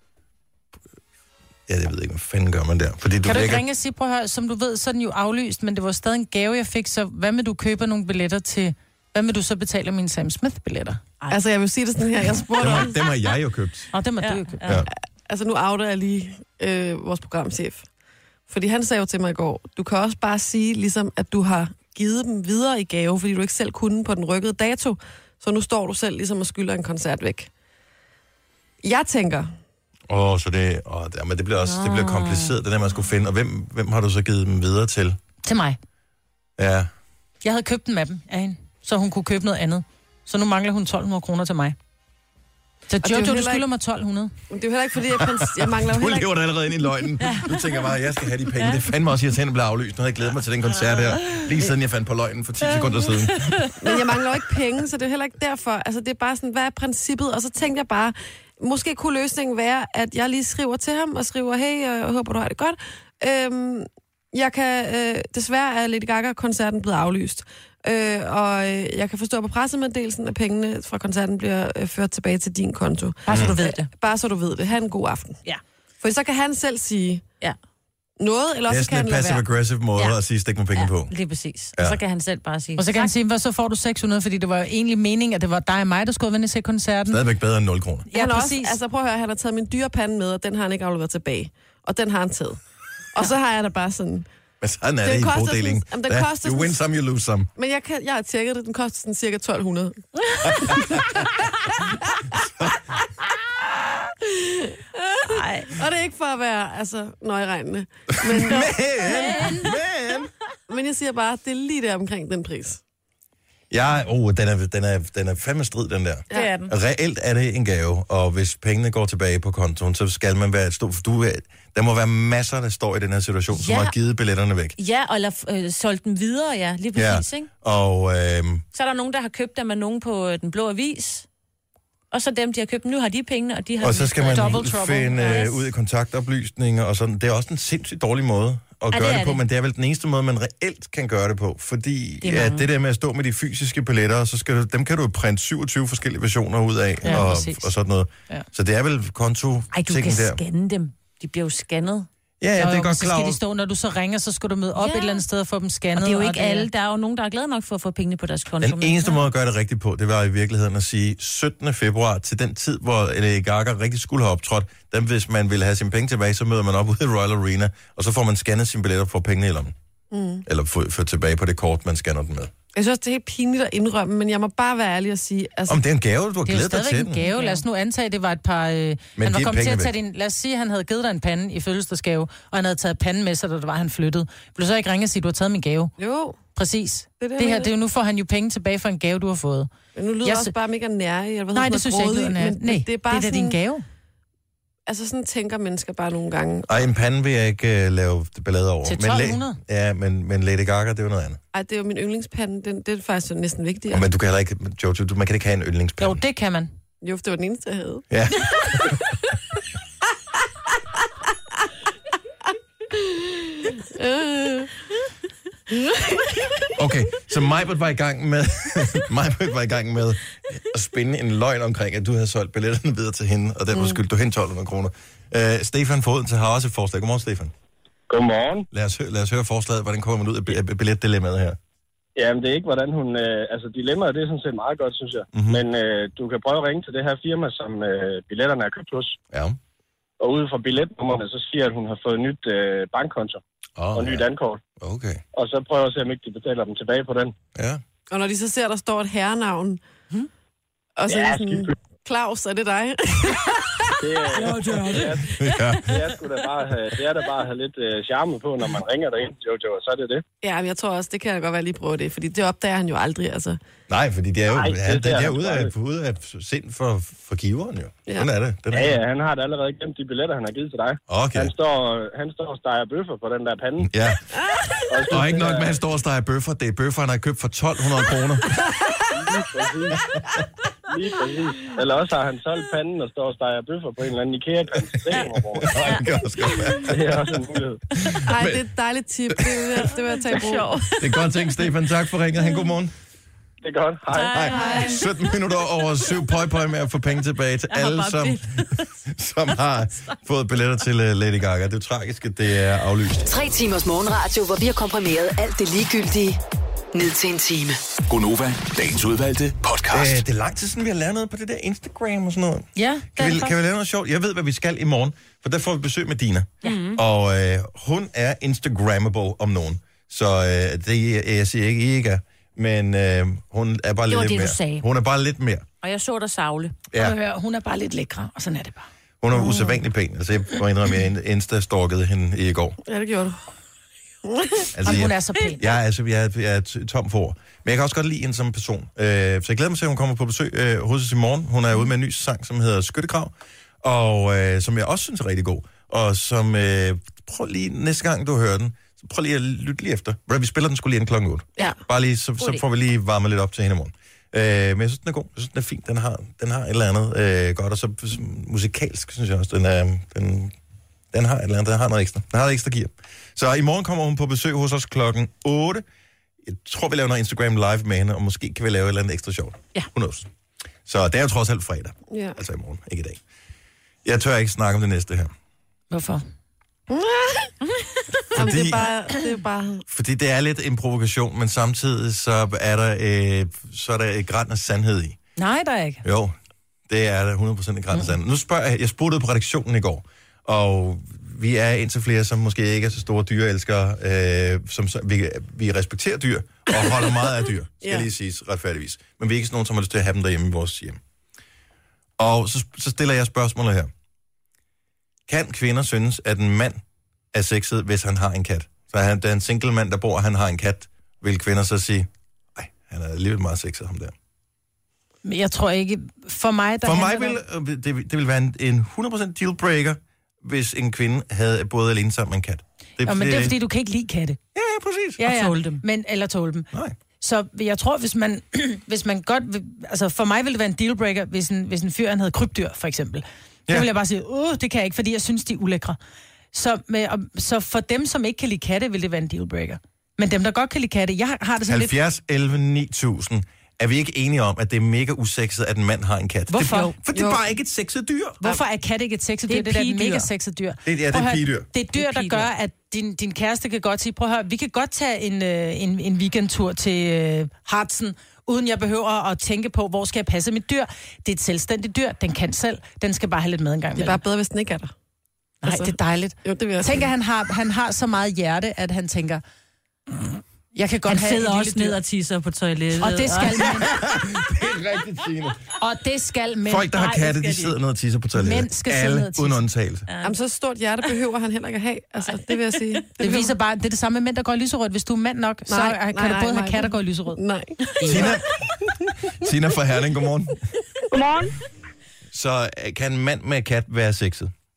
Ja, jeg ved ikke, hvad fanden gør man der? Fordi kan du ikke ringe og sige, prøv at høre, som du ved, så er den jo aflyst, men det var stadig en gave, jeg fik, så hvad med du køber nogle billetter til... Hvad med du så betaler mine Sam Smith-billetter? Altså, jeg vil sige det sådan her, jeg spurgte dem har jeg jo købt. Og dem har du jo købt. Ja. Altså, nu outer jeg lige vores programchef. Fordi han sagde jo til mig i går, du kan også bare sige, ligesom, at du har givet dem videre i gave, fordi du ikke selv kunne på den rykkede dato, så nu står du selv ligesom og skylder en koncert væk. Jeg tænker... men det bliver også det bliver kompliceret, det der, man skulle finde. Og hvem har du så givet dem videre til? Til mig. Ja. Jeg havde købt dem af dem, af hende, så hun kunne købe noget andet. Så nu mangler hun 1200 kroner til mig. Så Jojo, du skylder mig 1200. Det er jo heller ikke, fordi jeg mangler jo heller ikke... Du lever da allerede ind i løgnen. Du tænker bare, at jeg skal have de penge. Det er fandme også irriterende, at blive aflyst. Nu har jeg glædet mig til den koncert her. Lige siden jeg fandt på løgnen for 10 sekunder siden. Men jeg mangler jo ikke penge, så det er heller ikke derfor. Altså, det er bare sådan, hvad er princippet? Og så tænkte jeg bare, måske kunne løsningen være, at jeg lige skriver til ham og skriver, hey, jeg håber, du har det godt. Jeg kan... desværre er Lady Gaga-koncerten blevet aflyst. Og jeg kan forstå på pressemeddelelsen, at pengene fra koncerten bliver ført tilbage til din konto. Bare så du ved det. Bare så du ved det. Ha' en god aften. Ja. For så kan han selv sige noget, eller også kan han lade være. Det er sådan en passive-aggressive måde at sige, stik med penge på. Det er præcis. Og så kan han selv bare sige... Og så kan han sige, hvad så får du 600, fordi det var jo egentlig meningen, at det var dig og mig, der skulle vende til koncerten. Stadigvæk bedre end 0 kroner. Ja, præcis. Også, altså prøv at høre, han har taget min dyre pande med, og den har han ikke afleveret tilbage. Og den har han taget. Og så har jeg da bare sådan... Men sådan er det i bodeling. You win some, you lose some. Men jeg har tjekket det, den koster sådan cirka 1200. Nej. Og det er ikke for at være nøjeregnende. Men jeg siger bare, det er lige der omkring den pris. Ja, den er fandme strid, den der. Det er den. Reelt er det en gave, og hvis pengene går tilbage på kontoen, så skal man være der må være masser, der står i den her situation, som har givet billetterne væk. Ja, eller solgt dem videre, lige præcis, ikke? Og, så er der nogen, der har købt dem af nogen på Den Blå Avis, og så dem, de har købt, nu har de pengene, og de har... Og så skal man finde ud af kontaktoplysninger og sådan. Det er også en sindssygt dårlig måde at gøre det på, men det er vel den eneste måde, man reelt kan gøre det på, fordi det der med at stå med de fysiske billetter, så dem kan du printe 27 forskellige versioner ud af, og sådan noget. Ja. Så det er vel konto-tingen der. Ej, du kan scanne dem. De bliver jo scannet. Ja, det er godt klart. Så skal de stå, når du så ringer, så skal du møde op et eller andet sted og få dem scannet. Og det er jo ikke alle. Der er jo nogen, der er glade nok for at få pengene på deres konto. Den eneste måde at gøre det rigtigt på, det var i virkeligheden at sige 17. februar til den tid, hvor Lady Gaga rigtig skulle have optrådt. Hvis man ville have sine penge tilbage, så møder man op ude i Royal Arena, og så får man scannet sine billetter for pengene i lommen. Eller få tilbage på det kort, man scanner den med. Jeg synes også, det er helt pinligt at indrømme, men jeg må bare være ærlig og sige... Altså, om det er en gave, du har glædet dig til den. Det er jo stadigvæk en gave. Lad os nu antage, at det var et par... han var kommet til at tage din... Lad os sige, at han havde givet dig en pande i fødselsdagsgave, og han havde taget panden med sig, da det var, han flyttede. Vil du så ikke ringe og sige, at du har taget min gave? Jo. Præcis. Det er jo nu får han jo penge tilbage for en gave, du har fået. Men nu lyder også bare mega nær. Nej, det synes jeg ikke lyder nær. Nej, det er bare det er din gave. Altså, sådan tænker mennesker bare nogle gange. Ej, en pande vil jeg ikke lave ballade over. Til 1200? Men Lady Gaga, det er jo noget andet. Ej, det er jo min yndlingspande. Det er faktisk næsten vigtigere. Men du kan heller ikke, Jojo, man kan ikke have en yndlingspande. Jo, det kan man. Jo, det var den eneste, jeg havde. Ja. Okay, så Majbert var i gang med at spinde en løgn omkring, at du havde solgt billetterne videre til hende, og derfor skyldte du hende 1200 kroner. Stefan Foden har også et forslag. Godmorgen, Stefan. Godmorgen. Lad os høre forslaget. Hvordan kommer man ud af billetdilemmaet her? Jamen, det er ikke, hvordan hun... dilemmaet, det er sådan set meget godt, synes jeg. Mm-hmm. Men du kan prøve at ringe til det her firma, som billetterne er købt hos. Ja. Og ud fra billetnummerne, så siger at hun har fået nyt bankkonto og nyt dankort. Okay. Og så prøver at se, om ikke de betaler dem tilbage på den. Ja. Og når de så ser, der står et herrenavn, og så er sådan, Claus, er det dig? Det er da bare at have lidt charme på, når man ringer derind, Jojo, og så er det det. Ja, men jeg tror også, det kan jeg godt være lige prøve det, fordi det opdager han jo aldrig, altså. Nej, fordi det er jo det er ude af sind for giveren, jo. Ja. Sådan er det. Ja, han har da allerede gemt de billetter, han har givet til dig. Okay. Han står og steger bøffer på den der pande. Ja. Og ikke nok med, at han står og steger bøffer. Det er bøffer, han har købt for 1200 kroner. Lige præcis. Eller også har han solgt panden og står og steger bøffer på en eller anden IKEA-pande. Det er også en mulighed. Ej, det er et dejligt tip. Det vil jeg tage i brug. Det er godt ting, Stefan. Tak for ringet. Han god morgen. Det er godt. Hej. 17 minutter over 7. Pøj med at få penge tilbage til alle, som har fået billetter til Lady Gaga. Det er jo tragisk, at det er aflyst. 3 timers morgenradio, hvor vi har komprimeret alt det ligegyldige ned til en time. Gonova, dagens udvalgte podcast. Det er lang tid siden, vi har lavet noget på det der Instagram og sådan noget. Ja, kan vi lave noget sjovt? Jeg ved, hvad vi skal i morgen, for der får vi besøg med Dina. Ja. Og hun er Instagrammable om nogen. Så jeg siger ikke, I ikke er. Men hun er bare lidt mere. Sagde. Hun er bare lidt mere. Og jeg så dig savle. Ja. Hun er bare lidt lækre, og sådan er det bare. Hun er usædvanligt pæn. Altså, jeg må indrømme, at jeg Insta-stalkede hende i går. Ja, det gjorde du. Altså, hun er så pæn. Jeg er tom for ord. Men jeg kan også godt lide hende som person. Så jeg glæder mig til, at hun kommer på besøg hos os i morgen. Hun er ude med en ny sang, som hedder Skyttegrav. Og som jeg også synes er rigtig god. Og som, prøv lige næste gang, du hører den, så prøv lige at lytte lige efter. Vi spiller den skulle lige ind 8:00. Ja. Bare lige, så får vi lige varmet lidt op til hende i morgen. Men jeg synes, den er god. Jeg synes, den er fin. Den har et eller andet godt. Og så musikalsk, synes jeg også, den har et eller andet. Den har noget ekstra. Den har et ekstra gear. Så i morgen kommer hun på besøg hos os 8:00. Jeg tror, vi laver noget Instagram live med hende, og måske kan vi lave et eller andet ekstra sjovt. Ja. 100%. Så det er jo trods alt fredag. Ja. Altså i morgen, ikke i dag. Jeg tør ikke snakke om det næste her. Hvorfor? Jamen, det er bare... Fordi det er lidt en provokation, men samtidig så er der et gran af sandhed i. Nej, der er ikke. Jo, det er der 100% et gran af sandhed. Nu spørger jeg spurgte på redaktionen i går, og vi er indtil flere, som måske ikke er så store dyreelskere, vi respekterer dyr og holder meget af dyr, skal lige siges retfærdigvis. Men vi er ikke sådan nogen, som har lyst til at have dem derhjemme i vores hjem. Og så stiller jeg spørgsmålet her. Kan kvinder synes, at en mand er sexet, hvis han har en kat? Så der er en single mand, der bor, og han har en kat. Vil kvinder så sige, nej, han er alligevel meget sexet, ham der. Men jeg tror ikke, for mig... Det vil være en 100% dealbreaker, hvis en kvinde havde både alene sammen med en kat. Men det er fordi, du kan ikke lide katte. Ja, præcis. Ja. Og tåle dem. Eller tåle dem. Nej. Så jeg tror, hvis man godt... Altså, for mig ville det være en dealbreaker, hvis en fyr, han havde krybdyr, for eksempel. Så vil jeg bare sige, det kan jeg ikke, fordi jeg synes, de er ulækre. Så for dem, som ikke kan lide katte, vil det være en dealbreaker. Men dem, der godt kan lide katte, jeg har det sådan 70, 11, 9000. Er vi ikke enige om, at det er mega usexet, at en mand har en kat? Hvorfor? For det er bare ikke et sexet dyr. Hvorfor er kat ikke et sexet dyr? Det er et mega sexet dyr. Det er et pigedyr. Det er et dyr, der gør, at din kæreste kan godt sige, prøv at høre, vi kan godt tage en weekendtur til Hartsen, uden jeg behøver at tænke på, hvor skal jeg passe mit dyr. Det er et selvstændigt dyr, den kan selv, den skal bare have lidt med en gang. Det er bare bedre, hvis den ikke er der. Nej, det er dejligt. Jo, det vil jeg tænker, han har så meget hjerte, at han tænker... Jeg kan godt han sidder også ned og tisser på toilettet. Og det skal man. Det er rigtigt, Signe. Og det skal mænd. Folk, der har katte, de sidder ned og tisser på toilettet. Mænd skal sidde ned og tisse. Uden undtagelse. Ja. Jamen, så stort hjerte behøver han heller ikke at have. Altså, det vil jeg sige. Det viser bare, det er det samme med mænd, der går i lyserødt. Hvis du er mand nok, så kan du både have katte, der går i lyserød. Nej. Tina fra Herning, godmorgen. Godmorgen. Så kan en mand med kat være sexet?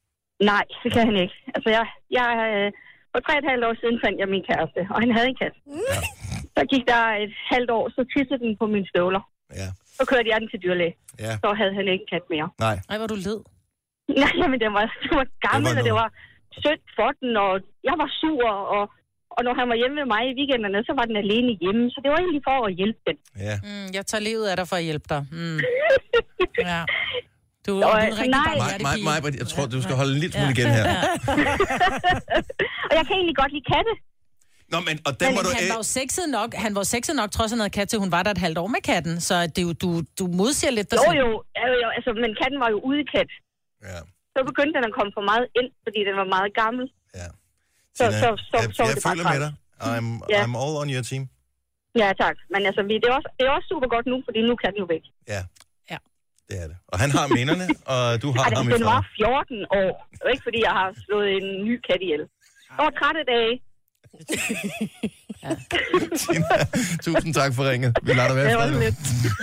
Nej, det kan han ikke. Altså, for 3,5 år siden fandt jeg min kæreste, og han havde en kat. Ja. Så gik der et halvt år, så tissede den på mine støvler. Ja. Så kørte jeg den til dyrlæge. Ja. Så havde han ikke en kat mere. Nej. Ej, hvor du led. Nej, men det var gammel, og det var synd for den, og jeg var sur, og når han var hjemme med mig i weekenderne, så var den alene hjemme. Så det var egentlig for at hjælpe den. Ja. Jeg tager livet af dig for at hjælpe dig. Ja. Du er rigtig Maj, jeg tror, du skal holde en lille smule igen her. Og jeg kan egentlig godt lide katte. Nå, men han var sexet nok, trods han havde kat til, hun var der et halvt år med katten, så det, du modsiger lidt dig selv. Jo, altså, men katten var jo ude i kat. Ja. Så begyndte den at komme for meget ind, fordi den var meget gammel. Ja. Så jeg føler med dig. I'm all on your team. Ja, tak. Men altså, det er også super godt nu, fordi nu kan den jo væk. Ja. Det er det. Og han har minderne, og du har ham i den var 14 år. Det er ikke, fordi jeg har slået en ny kat ihjel. Jeg var træt af dage. Tina, tusind tak for ringet. Vi lader dig være. Det var lidt.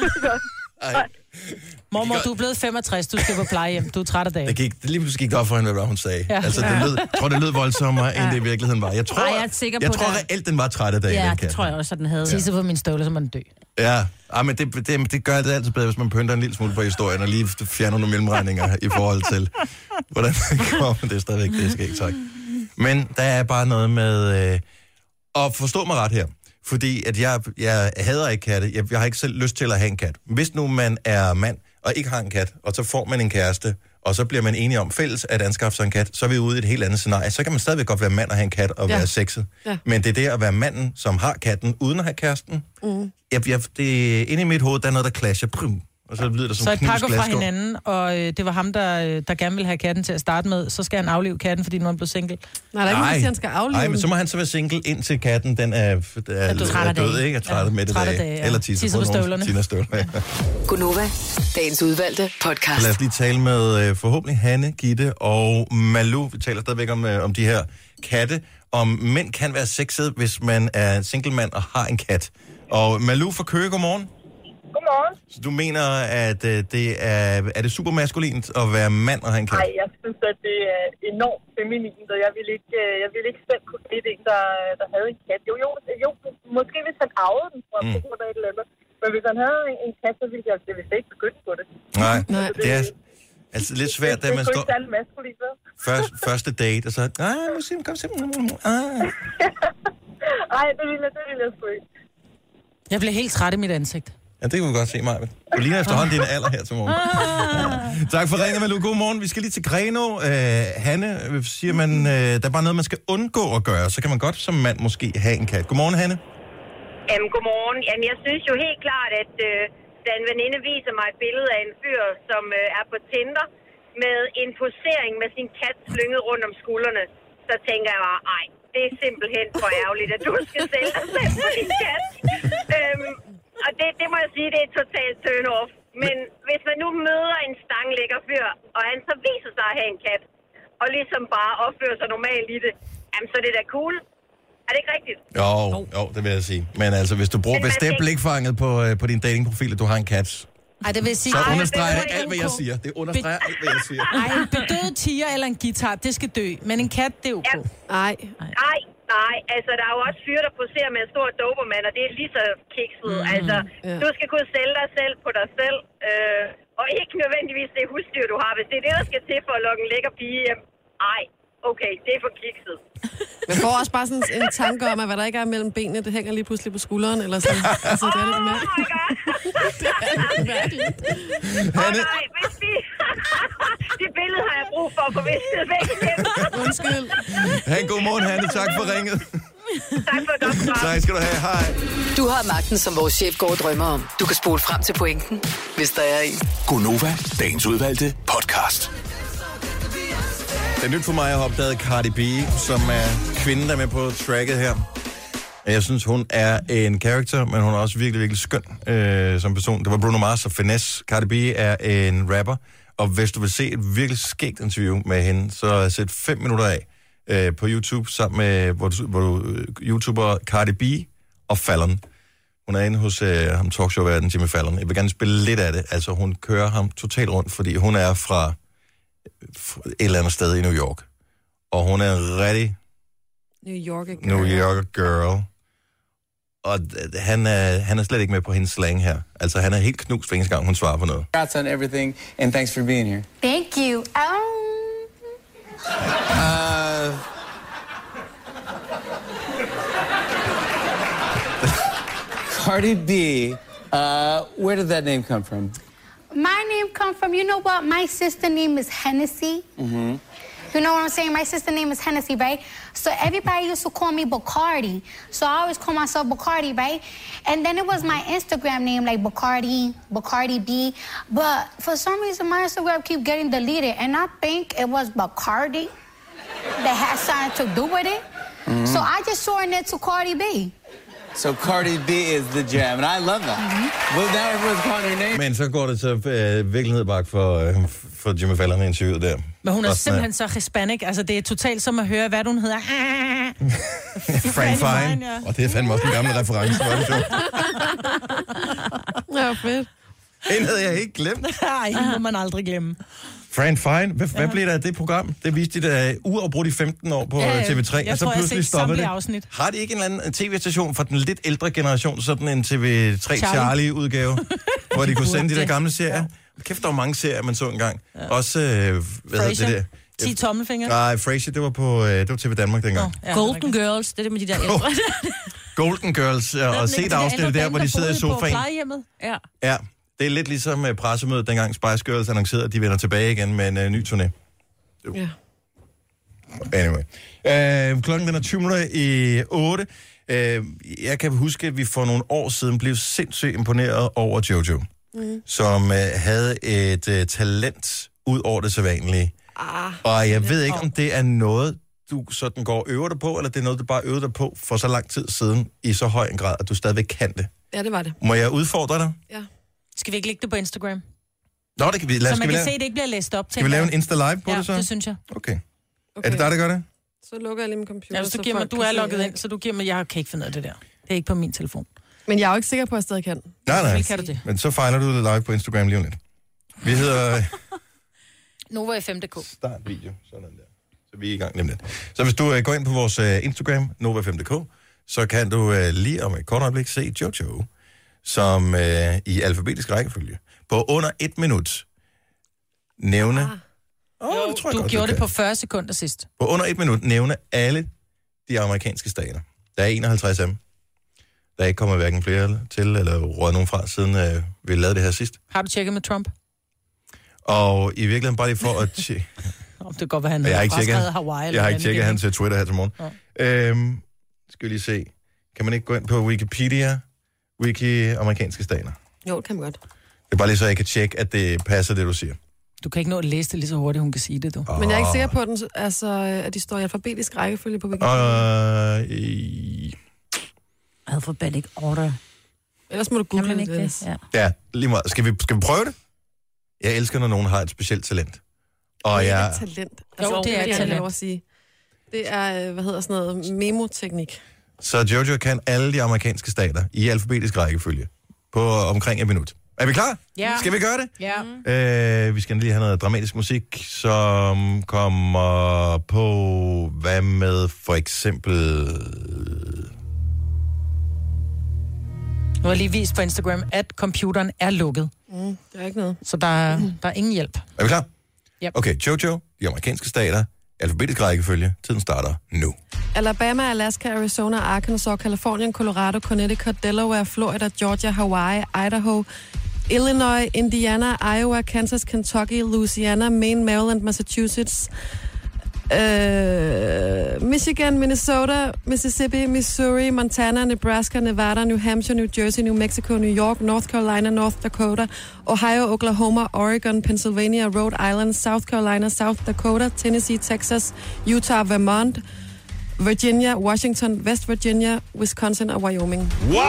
Mormor, du er blevet 65, du skal på plejehjem. Du er træt af dagen. Det lige pludselig gik op for hende, hvad hun sagde. Ja. Altså, det lød voldsommere, end det i virkeligheden var. Jeg tror reelt, den var træt af dagen. Ja, det tror jeg også, at den havde. Tisse på min støvle, så må den dø. Ja, men det gør det altid bedre, hvis man pynter en lille smule på historien, og lige fjerner nogle mellemregninger i forhold til, hvordan det kommer. Det er stadigvæk, det skal ikke tak. Men der er bare noget med... Og forstå mig ret her, fordi at jeg hader ikke katte. Jeg har ikke selv lyst til at have en kat. Hvis nu man er mand og ikke har en kat, og så får man en kæreste, og så bliver man enige om fælles at anskaffe sig en kat, så er vi ude i et helt andet scenarie. Så kan man stadigvæk godt være mand og have en kat og være sexet. Ja. Men det er det at være manden, som har katten, uden at have kæresten. Det inde i mit hoved, der er noget, der clasher. Og så lyder det som så et pakker fra hinanden, og det var ham, der gerne ville have katten til at starte med. Så skal han aflive katten, fordi nu er han blevet single. Nej, der er ikke, han skal aflive. Nej, men så må han så være single, indtil katten den er død, ikke? Er træt med det dag. Eller tisser på støvlerne. Gunova, dagens udvalgte podcast. Lad os lige tale med forhåbentlig Hanne, Gitte og Malou. Vi taler stadigvæk om de her katte. Om mænd kan være sexede, hvis man er single mand og har en kat. Og Malou fra Køge, godmorgen. Godmorgen. Så du mener, at det er det super maskulint at være mand og have en kat? Nej, jeg synes, at det er enormt feminint, og jeg vil ikke selv kunne se en, der havde en kat. Jo, måske hvis han arvede den fra et eller andet. Men hvis han havde en kat, så ville jeg ikke begynde på det. Nej, det er altså lidt svært, da man står... Det er ikke maskulint, første date, og så... kom simpelthen. Nej, det ville jeg sgu ikke. Jeg blev helt træt i mit ansigt. Ja, det kan vi godt se, Maja. Du ligner efterhånden din alder her til morgen. Tak for ringen, Malou. God morgen. Vi skal lige til Grenå. Hanne, siger man, der er bare noget, man skal undgå at gøre. Så kan man godt som mand måske have en kat. Godmorgen, Hanne. Godmorgen. Jeg synes jo helt klart, at da en veninde viser mig et billede af en fyr, som er på Tinder, med en posering med sin kat slynget rundt om skuldrene, så tænker jeg bare, ej, det er simpelthen for ærgerligt, at du skal sælge dig selv for din kat. Og det må jeg sige, det er et totalt turn-off. Men hvis man nu møder en stanglækker fyr, og han så viser sig at have en kat, og ligesom bare opfører sig normalt i det, jamen så er det da cool. Er det ikke rigtigt? Jo, det vil jeg sige. Men altså, hvis du bruger bestemt blikfanget på din datingprofil, at du har en kat, ej, det vil sige, så understreger det alt, hvad jeg siger. Det understreger alt, hvad jeg siger. Ej, en bedøvet tiger eller en guitar, det skal dø. Men en kat, det er jo okay. Nej, altså der er jo også fyre, der poserer med en stor dobermand, og det er lige så kikset. Altså, du skal kunne sælge dig selv på dig selv, og ikke nødvendigvis det husdyr, du har. Hvis det er det, der skal til for at lokke en lækker pige hjem, okay, det er for kikset. Man får også bare sådan en tanke om, at hvad der ikke er mellem benene, det hænger lige pludselig på skulderen, eller sådan. Altså, det er lidt mærkeligt. Det er lidt mærkeligt. Nej, hvis vi... Det billede har jeg brug for at få visket væk igen. Undskyld. Ha' en god morgen, Hanne. Tak for ringet. Tak for godt svar. Tak skal du have. Hej. Du har magten, som vores chef går og drømmer om. Du kan spole frem til pointen, hvis der er en. Gunova, dagens udvalgte podcast. Det er nyt for mig, at jeg har opdaget Cardi B, som er kvinden, der er med på tracket her. Jeg synes, hun er en karakter, men hun er også virkelig, virkelig skøn som person. Det var Bruno Mars og Finesse. Cardi B er en rapper, og hvis du vil se et virkelig skægt interview med hende, så sæt 5 minutter af på YouTube, sammen med hvor du YouTuber Cardi B og Fallon. Hun er inde hos ham talkshow-verden, Jimmy Fallon. Jeg vil gerne spille lidt af det. Altså, hun kører ham totalt rundt, fordi hun er fra et eller andet sted i New York. Og hun er en rigtig New Yorker girl. Og han er slet ikke med på hendes slang her. Altså, han er helt knust hver eneste gang, hun svarer på noget. Congrats on everything, and thanks for being here. Thank you. Cardi B, where did that name come from? My name come from, you know what? My sister name is Hennessy. Mm-hmm. You know what I'm saying? My sister name is Hennessy, right? So everybody used to call me Bacardi. So I always call myself Bacardi, right? And then it was my Instagram name, like Bacardi B. But for some reason, my Instagram keep getting deleted. And I think it was Bacardi that had something to do with it. Mm-hmm. So I just shortened it to Cardi B. So Cardi B is the jam, and I love that. Mm-hmm. Well, now everyone's calling her name. Men så går det så virkelig ned bak for Jimmy Fallon interviewet der. Men hun er simpelthen så hispanic. Altså, det er totalt som at høre, hvad hun hedder. Frank Fine. Ja. Og det er fandme også en gammel reference, var det sjovt. Ja, fedt. Den havde jeg ikke glemt. Nej, det må man aldrig glemme. Frank Fine. Hvad blev der af det program? Det viste de da uafbrudt i 15 år på TV3. Jeg og så tror, pludselig stoppede det. Afsnit. Har de ikke en eller anden tv-station fra den lidt ældre generation, sådan en TV3 Charlie-udgave, hvor de kunne sende de der gamle serier? Ja. Kæft, der var mange serier, man så engang. Ja. Også, hvad hedder det der? 10 tommelfingre? Nej, Frasier, det var på det var TV Danmark dengang. Ja, Golden Girls, det er det med de der ældre. Golden Girls, og set afsnittet der, hvor de sidder i sofaen. Ja. Ja, det er lidt ligesom pressemødet, dengang Spice Girls annoncerede, at de vender tilbage igen med en ny turné. Ja. Anyway. Klokken den er 7:20. Jeg kan huske, at vi for nogle år siden blev sindssygt imponeret over Jojo, som havde et talent ud over det sædvanlige. Og jeg ved ikke, om det er noget, du sådan går og øver dig på, eller det er noget, du bare øvede dig på for så lang tid siden, i så høj en grad, at du stadigvæk kan det. Ja, det var det. Må jeg udfordre dig? Ja. Skal vi ikke lægge det på Instagram? Nå, det kan vi. Så man kan se, at det ikke bliver læst op til. Skal vi lave en Insta-live på det så? Ja, det synes jeg. Okay. Er det dig, der gør det? Så lukker jeg lige min computer. Ja, hvis du giver mig, du er logget ind, så du giver mig, jeg kan ikke finde ud af det der. Det er ikke på min telefon. Men jeg er jo ikke sikker på, at jeg stadig kan. Nej. Kan du det? Men så fejler du det live på Instagram lige om lidt. Vi hedder... Nova FM.dk. Start video, sådan der. Så vi er i gang lige om lidt. Så hvis du går ind på vores Instagram, Nova FM.dk, så kan du lige om et kort øjeblik se Jojo, som i alfabetisk rækkefølge på under 1 minut nævne... Du gjorde det på 40 sekunder sidst. På under 1 minut nævne alle de amerikanske stater. Der er 51 af dem. Der er ikke kommet hverken flere til, eller røget nogen fra, siden vi lavede det her sidst. Har du tjekket med Trump? Og i virkeligheden bare lige for at tjekke... Om det går, hvad han har fraskrevet Hawaii. Jeg har ikke tjekket hans Twitter her til morgen. Ja. Skal vi lige se. Kan man ikke gå ind på Wikipedia? Amerikanske stater. Jo, det kan man godt. Det er bare lige så, jeg kan tjekke, at det passer, det du siger. Du kan ikke nå at læse det lige så hurtigt, hun kan sige det, du. Men jeg er ikke sikker på, at de står i alfabetisk rækkefølge på Wikipedia. Alphabetic order. Ellers må du google det. Ja, lige meget. Skal vi prøve det? Jeg elsker, når nogen har et specielt talent. Og det er et talent. Altså, jo, det er et talent. At sige. Det er, sådan noget, memoteknik. Så Jojo kan alle de amerikanske stater i alfabetisk rækkefølge på omkring 1 minut. Er vi klar? Ja. Skal vi gøre det? Ja. Vi skal lige have noget dramatisk musik, som kommer på... Hvad med for eksempel... Nu har jeg lige vist på Instagram, at computeren er lukket. Det er ikke noget. Så der er ingen hjælp. Er vi klar? Yep. Okay, Jojo, de amerikanske stater, alfabetisk rækkefølge. Tiden starter nu. Alabama, Alaska, Arizona, Arkansas, Californien, Colorado, Connecticut, Delaware, Florida, Georgia, Hawaii, Idaho, Illinois, Indiana, Iowa, Kansas, Kentucky, Louisiana, Maine, Maryland, Massachusetts, Michigan, Minnesota, Mississippi, Missouri, Montana, Nebraska, Nevada, New Hampshire, New Jersey, New Mexico, New York, North Carolina, North Dakota, Ohio, Oklahoma, Oregon, Pennsylvania, Rhode Island, South Carolina, South Dakota, Tennessee, Texas, Utah, Vermont, Virginia, Washington, West Virginia, Wisconsin og Wyoming. Wow!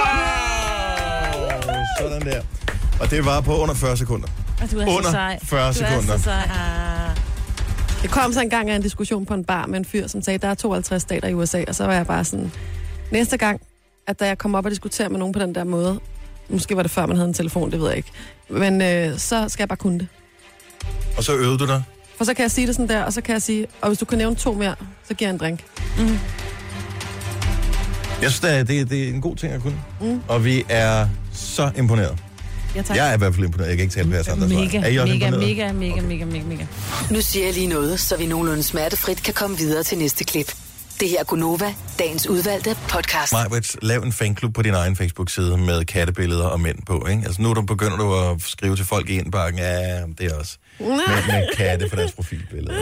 Sådan der. Og det var på under 40 sekunder. Under 40 sekunder. Det kom så engang af en diskussion på en bar med en fyr, som sagde, at der er 52 stater i USA, og så var jeg bare sådan, næste gang, at da jeg kom op og diskuterer med nogen på den der måde, måske var det før man havde en telefon, det ved jeg ikke, men så skal jeg bare kunne det. Og så øvede du dig? For så kan jeg sige det sådan der, og så kan jeg sige, og hvis du kan nævne 2 mere, så giver jeg en drink. Jeg synes, det er en god ting at kunne. Og vi er så imponeret. Ja, tak. Jeg er i hvert fald imponeret. Jeg kan ikke tale på jeres andre svar. Mega. Nu siger jeg lige noget, så vi nogenlunde smertefrit kan komme videre til næste klip. Det her er Gunova, dagens udvalgte podcast. Majbrit, lav en fanklub på din egen Facebook-side med kattebilleder og mænd på, ikke? Altså nu begynder du at skrive til folk i indbakken, ja, det er også med katte på deres profilbilleder.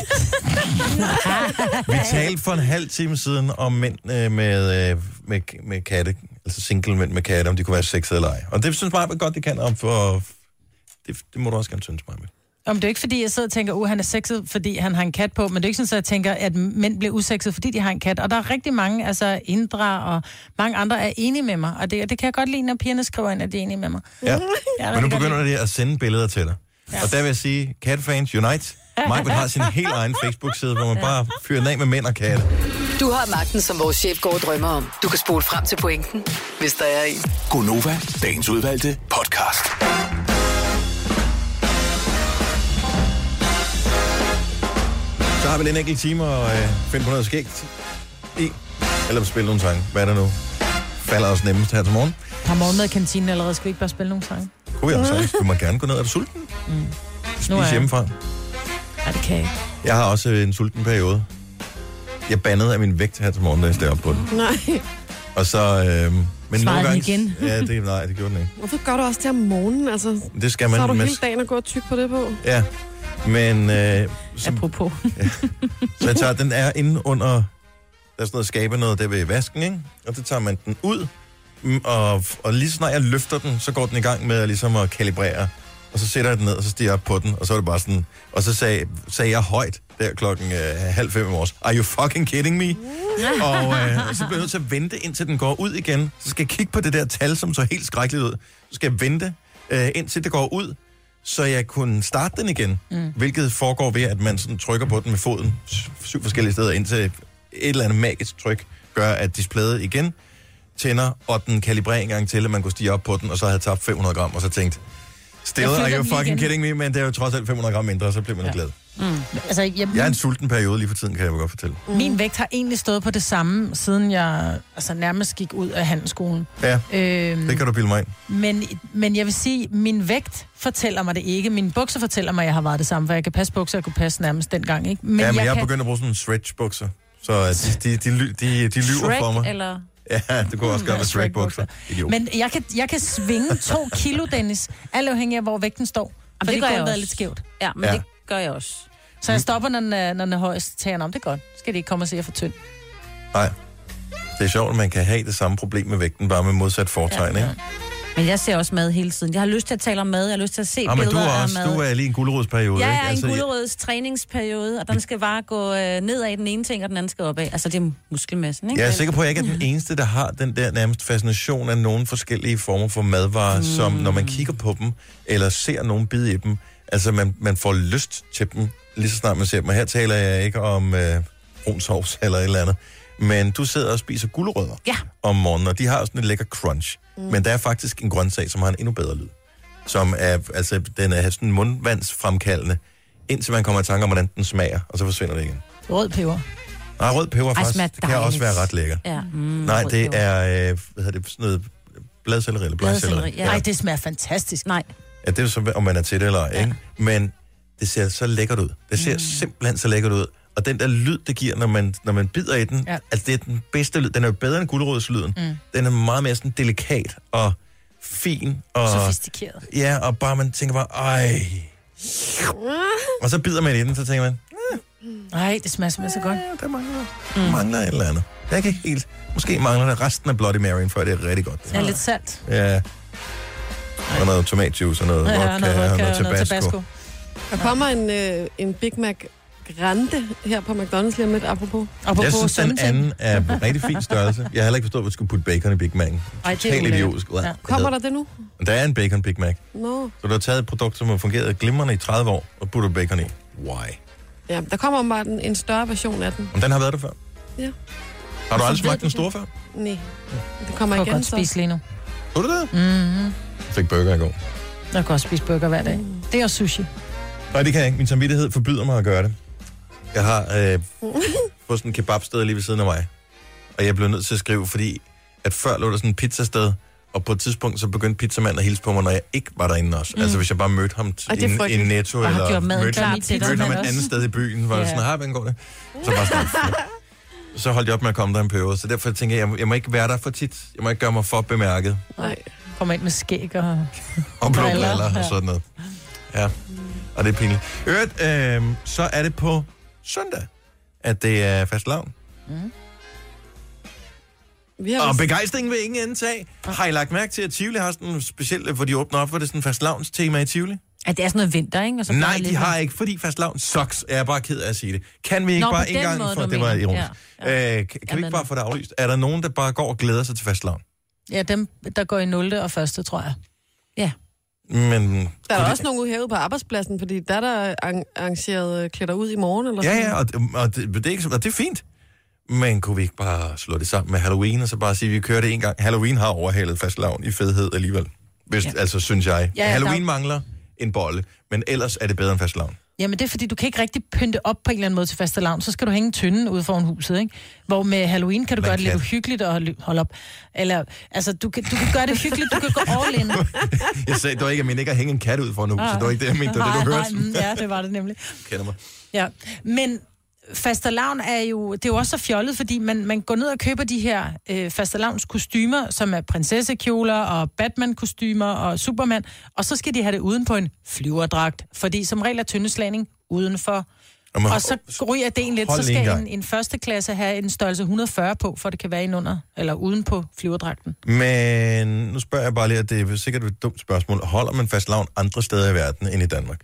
Vi talte for en halv time siden om mænd med katte, altså single mænd med katte, om de kunne være sexede eller ej. Og det synes Majbrit godt, de kan, og det må du også gerne synes, Majbrit. Om det er ikke fordi, jeg sidder og tænker, han er sexet, fordi han har en kat på, men det er ikke sådan, at jeg tænker, at mænd bliver usexet, fordi de har en kat. Og der er rigtig mange, altså Indra og mange andre er enige med mig, og det kan jeg godt lide, når pigerne skriver ind, at de er enige med mig. Ja, men nu begynder de at sende billeder til dig. Ja. Og der vil jeg sige, Catfans Unite. Majbrit har sin helt egen Facebook-side, hvor man bare fyrer den af med mænd og katte. Du har magten, som vores chef går og drømmer om. Du kan spole frem til pointen, hvis der er en. Gunova, dagens udvalgte podcast. Så har vi en enkelt time og finde på noget skægt i. Eller spille nogle sange. Hvad er der nu? Falder os nemmest her til morgen. Har morgenmad i kantinen allerede. Skal vi ikke bare spille nogle sange? Kunne jeg også. Du må gerne gå ned. Er du sulten? Spis hjemmefra. Nej, det kan jeg ikke. Jeg har også en sulten periode. Jeg bandede af min vægt her til morgen, da jeg stod op på den. Nej. Og så... men svarede nogle gange, igen? Ja, det gjorde den ikke. Hvorfor gør du også det om morgenen? Altså, det skal man. Så har du hele dagen at gå og tykke på det på. Ja, men... Apropos. Ja. Så jeg tager, den er inde under... Der er sådan noget skabe noget der ved vasken, ikke? Og det tager man den ud. Og lige snart jeg løfter den, så går den i gang med ligesom at kalibrere. Og så sætter jeg den ned, og så stiger jeg op på den. Og så er det bare sådan... Og så sagde jeg højt der klokken 4:30 i morges. Are you fucking kidding me? Og så bliver jeg nødt til at vente, indtil den går ud igen. Så skal jeg kigge på det der tal, som så helt skrækkeligt ud. Så skal jeg vente, indtil det går ud, så jeg kunne starte den igen. Hvilket foregår ved, at man sådan trykker på den med foden 7 forskellige steder, indtil et eller andet magisk tryk gør, at displayet igen tænder, og den kalibrerer en gang til, at man kunne stige op på den, og så havde jeg tabt 500 gram, og så tænkt, still, are you fucking kidding me? Men det er jo trods alt 500 gram mindre, så bliver man glad. Altså, jeg er en sulten periode lige for tiden, kan jeg godt fortælle. Min vægt har egentlig stået på det samme, siden jeg nærmest gik ud af handelsskolen. Ja, det kan du bilde mig ind. Men jeg vil sige, min vægt fortæller mig det ikke. Mine bukser fortæller mig, at jeg har været det samme, for jeg kan passe bukser, jeg kunne passe nærmest dengang, ikke? Men jeg har begyndt at bruge sådan en stretch-bukser, så de lyver for mig. Eller... Ja, det kunne også gøre med Shrek-bukser. Men jeg kan svinge 2 kilo, Dennis, alt afhængig af, hvor vægten står. For det gør jeg også. Lidt skævt. Ja, men det gør jeg også. Så jeg stopper, når den er højst, tager om. Det er godt. Skal de ikke komme og se, at jeg er for tynd? Nej. Det er sjovt, at man kan have det samme problem med vægten, bare med modsat fortegn, ikke? Men jeg ser også mad hele tiden. Jeg har lyst til at tale om mad, jeg har lyst til at se billeder af mad. Du er lige en gulerodsperiode, ikke? Ja, jeg er en gulerods træningsperiode, og den skal bare gå nedad i den ene ting, og den anden skal opad. Altså, det er muskelmassen, ikke? Jeg er sikker på, at jeg ikke er den eneste, der har den der nærmest fascination af nogle forskellige former for madvarer, som når man kigger på dem, eller ser nogen bid i dem, altså man får lyst til dem, lige så snart man ser dem. Og her taler jeg ikke om brun sovs eller et eller andet. Men du sidder og spiser gulerødder om morgenen, og de har sådan en lækker crunch. Men der er faktisk en grøntsag, som har en endnu bedre lyd. Som er, altså, den er sådan mundvandsfremkaldende, indtil man kommer i tanke om, hvordan den smager, og så forsvinder det igen. Rød peber. Nej, rød peber faktisk, det kan også være ret lækker. Ja. Nej, det er, hvad hedder det, sådan noget bladcelleri eller bladcelleri. Ja. Nej, det smager fantastisk. Nej. Ja, det er jo så, om man er til det eller ikke. Men det ser så lækkert ud. Det ser simpelthen så lækkert ud. Og den der lyd, det giver, når man bider i den, altså det er den bedste lyd. Den er jo bedre end gulerodslyden. Den er meget mere sådan delikat og fin. Og sofistikeret. Ja, og bare man tænker bare, ej. Og så bider man i den, så tænker man, nej, det smager simpelthen så godt. Ja, der mangler et eller andet. Jeg kan ikke helt, måske mangler det resten af Bloody Maryen, før det er rigtig godt. Ja, lidt salt. Ja. Og noget tomatjuice og noget vodka og noget tabasco. Der kommer en Big Mac Grande her på McDonald's lige om lidt, apropos. Jeg synes, den anden er rigtig fin størrelse. Jeg har heller ikke forstået, at vi skulle putte bacon i Big Mac'en. Totalt idiotisk. Ja. Kommer der det nu? Der er en bacon Big Mac. No. Så du har taget et produkt, som har fungeret glimrende i 30 år, og putter bacon i. Why? Ja, der kommer bare en større version af den. Men den har været der før? Ja. Har du aldrig smagt den store før? Nej. Det kommer igen, så. Spise lige nu. Tror du det? Jeg fik burger i går. Jeg kan også spise burger hver dag. Det er også sushi. Nej, det kan jeg ikke. Min samvittighed forbyder mig at gøre det. Jeg har fået sådan en kebabsted lige ved siden af mig. Og jeg blev nødt til at skrive, fordi at før lå der sådan en pizzasted, og på et tidspunkt så begyndte pizzamanden at hilse på mig, når jeg ikke var derinde også. Altså hvis jeg bare mødte ham i Netto, eller mødte ham et andet sted i byen, var det sådan, hvordan går det? Så bare sådan, så holdt jeg op med at komme der en periode. Så derfor tænker jeg må ikke være der for tit. Jeg må ikke gøre mig for bemærket. Nej. Kommer ind med skæg og blå briller og sådan noget. Ja, og det er pinligt. Så er det på søndag, at det er fastelavn. Og begejstringen vil ingen ende tage. Har I lagt mærke til, at Tivoli har sådan specielt, hvor de åbner op, hvor det er sådan en fastelavnstema i Tivoli? At det er sådan noget vinter, ikke? Og så nej, de har ikke, fordi fastelavn sucks. Jeg er bare ked af at sige det. Kan vi ikke bare en gang, for det var ironisk. Kan vi ikke bare få det aflyst? Er der nogen, der bare går og glæder sig til fastelavn? Ja, dem, der går i 0. og 1. tror jeg. Ja. Men der er også nogen herude på arbejdspladsen, fordi der er arrangeret klæder ud i morgen, eller sådan. Ja, og det er fint. Men kunne vi ikke bare slå det sammen med Halloween, og så bare sige, at vi kører det en gang? Halloween har overhalet fastelavn i fedhed alligevel. Altså, synes jeg. Ja, Halloween mangler en bolle, men ellers er det bedre end fastelavn. Jamen det er fordi, du kan ikke rigtig pynte op på en eller anden måde til fastelavn, så skal du hænge tynden ude foran huset, ikke? Hvor med Halloween kan du gøre det lidt uhyggeligt og holde op. Eller, altså, du kan gøre det hyggeligt, du kan gå all in. Jeg sagde dog ikke, at jeg ikke at hænge en kat ud foran huset, det var ikke det, jeg mente, det var det, du hørte. Ja, det var det nemlig. Kender mig. Ja, men fastelavn det er jo også så fjollet, fordi man går ned og køber de her fastelavns kostymer, som er prinsessekjoler og Batman-kostymer og Superman, og så skal de have det uden på en flyverdragt, fordi som regel er tyndeslagning udenfor. Og så ryger det lidt, så skal en første klasse have en størrelse 140 på, for det kan være indunder, eller uden på flyverdragten. Men nu spørger jeg bare lige, at det er sikkert et dumt spørgsmål. Holder man fastelavn andre steder i verden end i Danmark?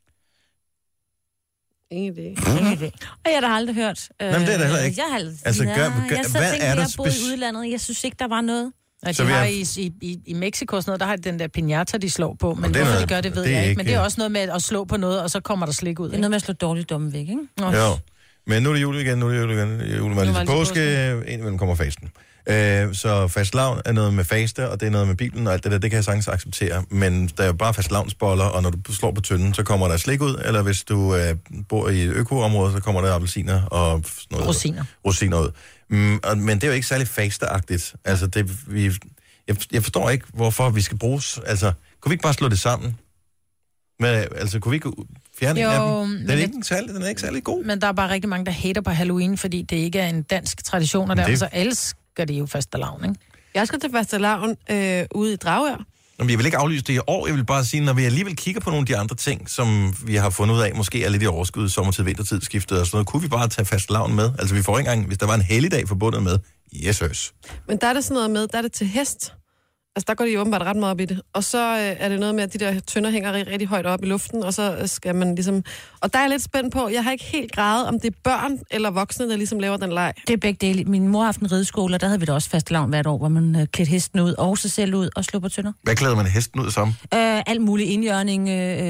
Ingen idé. Og jeg har aldrig hørt. Jamen, det er det heller ikke. Hvad er der boet i udlandet? Jeg synes ikke, der var noget. Nej, de har i Mexico sådan noget, der har den der piñata, de slår på, men hvorfor de gør det, ved jeg ikke. Men det er også noget med at slå på noget, og så kommer der slik ud. Det er noget med at slå dårligdomme væk, ikke? Jo. Men nu er det jul igen, julemad til påske, indimellem kommer fasten. Så fastelavn er noget med faste, og det er noget med Bibelen, og alt det der, det kan jeg sagtens acceptere. Men der er jo bare fastelavnsboller, og når du slår på tynden, så kommer der slik ud, eller hvis du bor i et økoområde, så kommer der appelsiner og noget rosiner ud. Men det er jo ikke særlig fasteagtigt. Altså, jeg forstår ikke, hvorfor vi skal bruges. Altså, kunne vi ikke bare slå det sammen? Kunne vi ikke fjerne en af dem? Den er ikke særlig god. Men der er bare rigtig mange, der hater på Halloween, fordi det ikke er en dansk tradition, og derfor så elsker de jo fastelavn, ikke? Jeg skal til fastelavn ude i Dragør. Men jeg vil ikke aflyse det i år. Jeg vil bare sige, når vi alligevel kigger på nogle af de andre ting, som vi har fundet ud af, måske er lidt i overskud, sommertid, vintertid, skiftet og sådan noget, kunne vi bare tage fastelavn med? Altså vi får ikke engang, hvis der var en helligdag forbundet med, yes. Men der er det sådan noget med, der er det til hest. Altså, der går de åbenbart ret meget op i det. Og så er det noget med, at de der tønder hænger rigtig højt op i luften, og så skal man ligesom... Og der er jeg lidt spændt på, jeg har ikke helt gradet, om det er børn eller voksne, der ligesom laver den leg. Det er begge dele. Min mor har haft en rideskole, og der havde vi da også fastelavn hvert år, hvor man klædte hesten ud og sig selv ud og slog på tønder. Hvad klæder man hesten ud som? Alt muligt indjørning,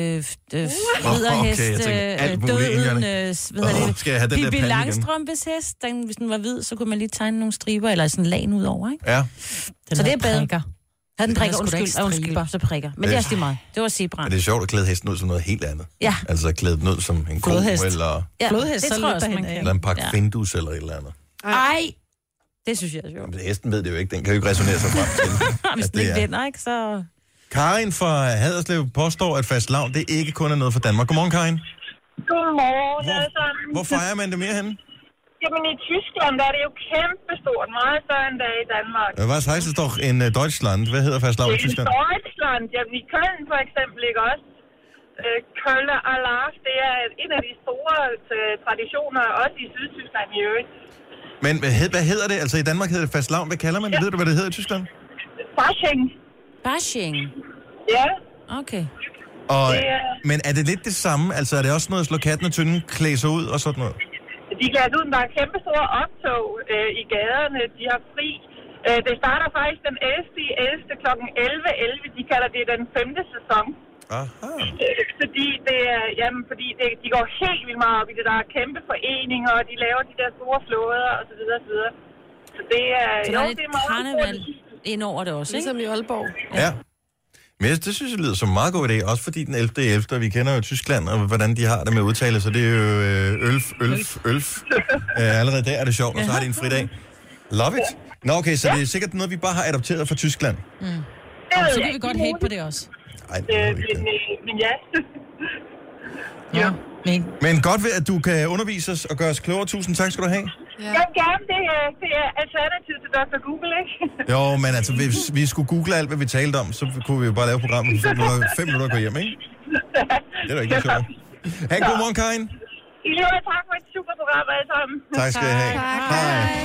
ridderhest, døden, skal jeg have den Pippi Langstrømpes hest. Hvis den var hvid, så kunne man lige tegne nogle striber, eller sådan lagen ud over, ikke? Ja. Så det er bedre. Den prikker, undskyld, så prikker. Men det er også lige meget. Det var zebraen. Men det er sjovt at klæde hesten ud som noget helt andet. Ja. Altså klæde den ud som en ko, eller... Ja, flodhest, det tror jeg også, eller en pakke findus, eller et eller andet. Ej! Det synes jeg er sjovt. Men hesten ved det jo ikke. Den kan jo ikke resonere sig frem til. Hvis den ikke vinder, ikke, så... Karin fra Haderslev påstår, at fastelavn, det ikke kun er noget for Danmark. Godmorgen, Karin. Godmorgen. Hvor fejrer man det mere henne? Jamen i Tyskland, der er det jo kæmpestort. Meget større end der i Danmark. Hvad heißt es doch in Deutschland? Hvad hedder fastelavn i Tyskland? I Deutschland, jamen i Köln for eksempel, ikke også? Kölner Alarv, det er en af de store traditioner, også i Sydtyskland i øvrigt. Men hvad hedder det? Altså i Danmark hedder det fastelavn. Hvad kalder man det? Ja. Ved du, hvad det hedder i Tyskland? Fasching? Ja. Okay. Men er det lidt det samme? Altså er det også noget at slå katten og tynden, klæde sig ud og sådan noget? De klæder ud, der er kæmpe store optog i gaderne. De har fri. Det starter faktisk den 11. kl. 11.11. De kalder det den 5. sæson. Aha. Fordi de går helt vildt meget op i det. Der er kæmpe foreninger, og de laver de der store flåder, og så videre, og så videre. Så det er... Så der er lidt karneval ind over det også, ikke? Ligesom i Aalborg. Ja. Men det synes jeg lyder som en meget god idé, også fordi den 11.11. Vi kender jo Tyskland, og hvordan de har det med udtale, så det er jo ølf. Allerede der er det sjovt, og så har de en fridag. Love it. Nå okay, så det er sikkert noget, vi bare har adopteret fra Tyskland. Så kan vi godt hate på det også. Nej, Men ja. Ja. Men godt ved, at du kan undervise os og gøre os klogere. Tusind tak skal du have. Ja. Jeg gerne, det er alternativ til Dr. Google, ikke? Jo, men altså, hvis vi skulle google alt, hvad vi talte om, så kunne vi jo bare lave programmet på 5 minutter og gå hjem, ikke? Det er da ikke sjovt. Ha' en god morgen, Karin. I lige tak for et super program, alle sammen. Tak skal I have. Hej.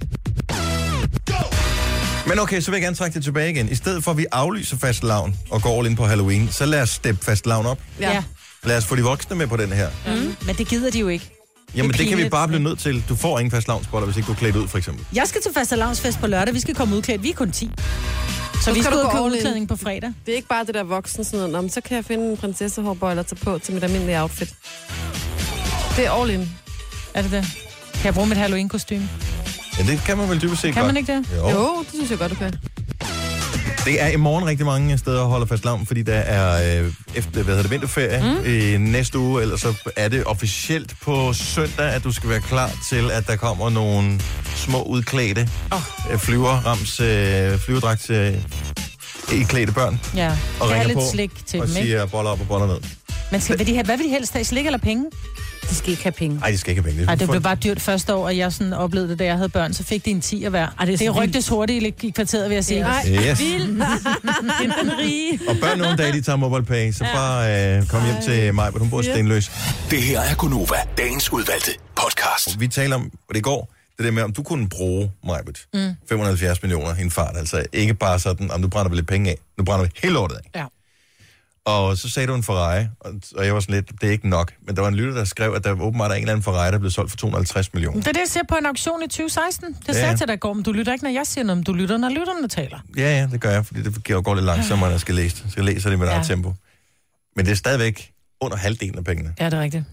Men okay, så vil jeg gerne trække det tilbage igen. I stedet for, at vi aflyser fastelavn og går all in på Halloween, så lad os steppe fastelavn op. Ja. Lad os få de voksne med på den her. Men det gider de jo ikke. Jamen, det kan vi bare blive nødt til. Du får ingen fastelavnsboller, hvis ikke du er klædt ud, for eksempel. Jeg skal til fastelavnsfest på lørdag. Vi skal komme udklædt. Vi er kun 10. Så vi skal ud og købe udklædning på fredag. Det er ikke bare det der voksen sådan noget. Så kan jeg finde en prinsessehårbøjle og tage på til mit almindelige outfit. Det er all in. Er det det? Kan jeg bruge mit Halloween-kostyme? Ja, det kan man vel dybest set Kan man godt. ikke det? Jo, det synes jeg godt, du kan. Det er i morgen rigtig mange steder holder fastelavn, fordi der er vinterferie i næste uge, eller så er det officielt på søndag, at du skal være klar til, at der kommer nogle små udklædte flyverdragt i klædte børn. Ja, og ringer lidt på slik til og dem, ikke? siger boller op og boller ned. Men hvad vil de helst have? Slik eller penge? De skal ikke have penge. Nej, de skal ikke have penge. Det blev bare dyrt første år, og jeg sådan oplevede det, da jeg havde børn. Så fik de en 10 hver. Det rygtes hurtigt i kvarteret, vil jeg sige. Yes. Vild. Den rige. Og børn nogle dage, de tager MobilePay, så bare kom hjem til mig, hvor hun bor Stenløs. Det her er Gonova, dagens udvalgte podcast. Vi taler om, og det går, det der med, om du kunne bruge, Majbet, 570 millioner i en fart. Altså ikke bare sådan, om du brænder vel lidt penge af. Nu brænder vi hele lortet af. Ja. Og så sagde du en Ferrari, og jeg var sådan lidt, det er ikke nok. Men der var en lytter, der skrev, at der åbenbart er en eller anden Ferrari, der blev solgt for 250 millioner. Det er det, jeg ser på en auktion i 2016. Det sagde jeg til dig i går, men du lytter ikke, når jeg siger noget, men du lytter, når lytterne taler. Ja, det gør jeg, fordi det går lidt langsommere, når jeg skal læse det. Så jeg læser det med eget tempo. Men det er stadigvæk under halvdelen af pengene. Ja, det er rigtigt.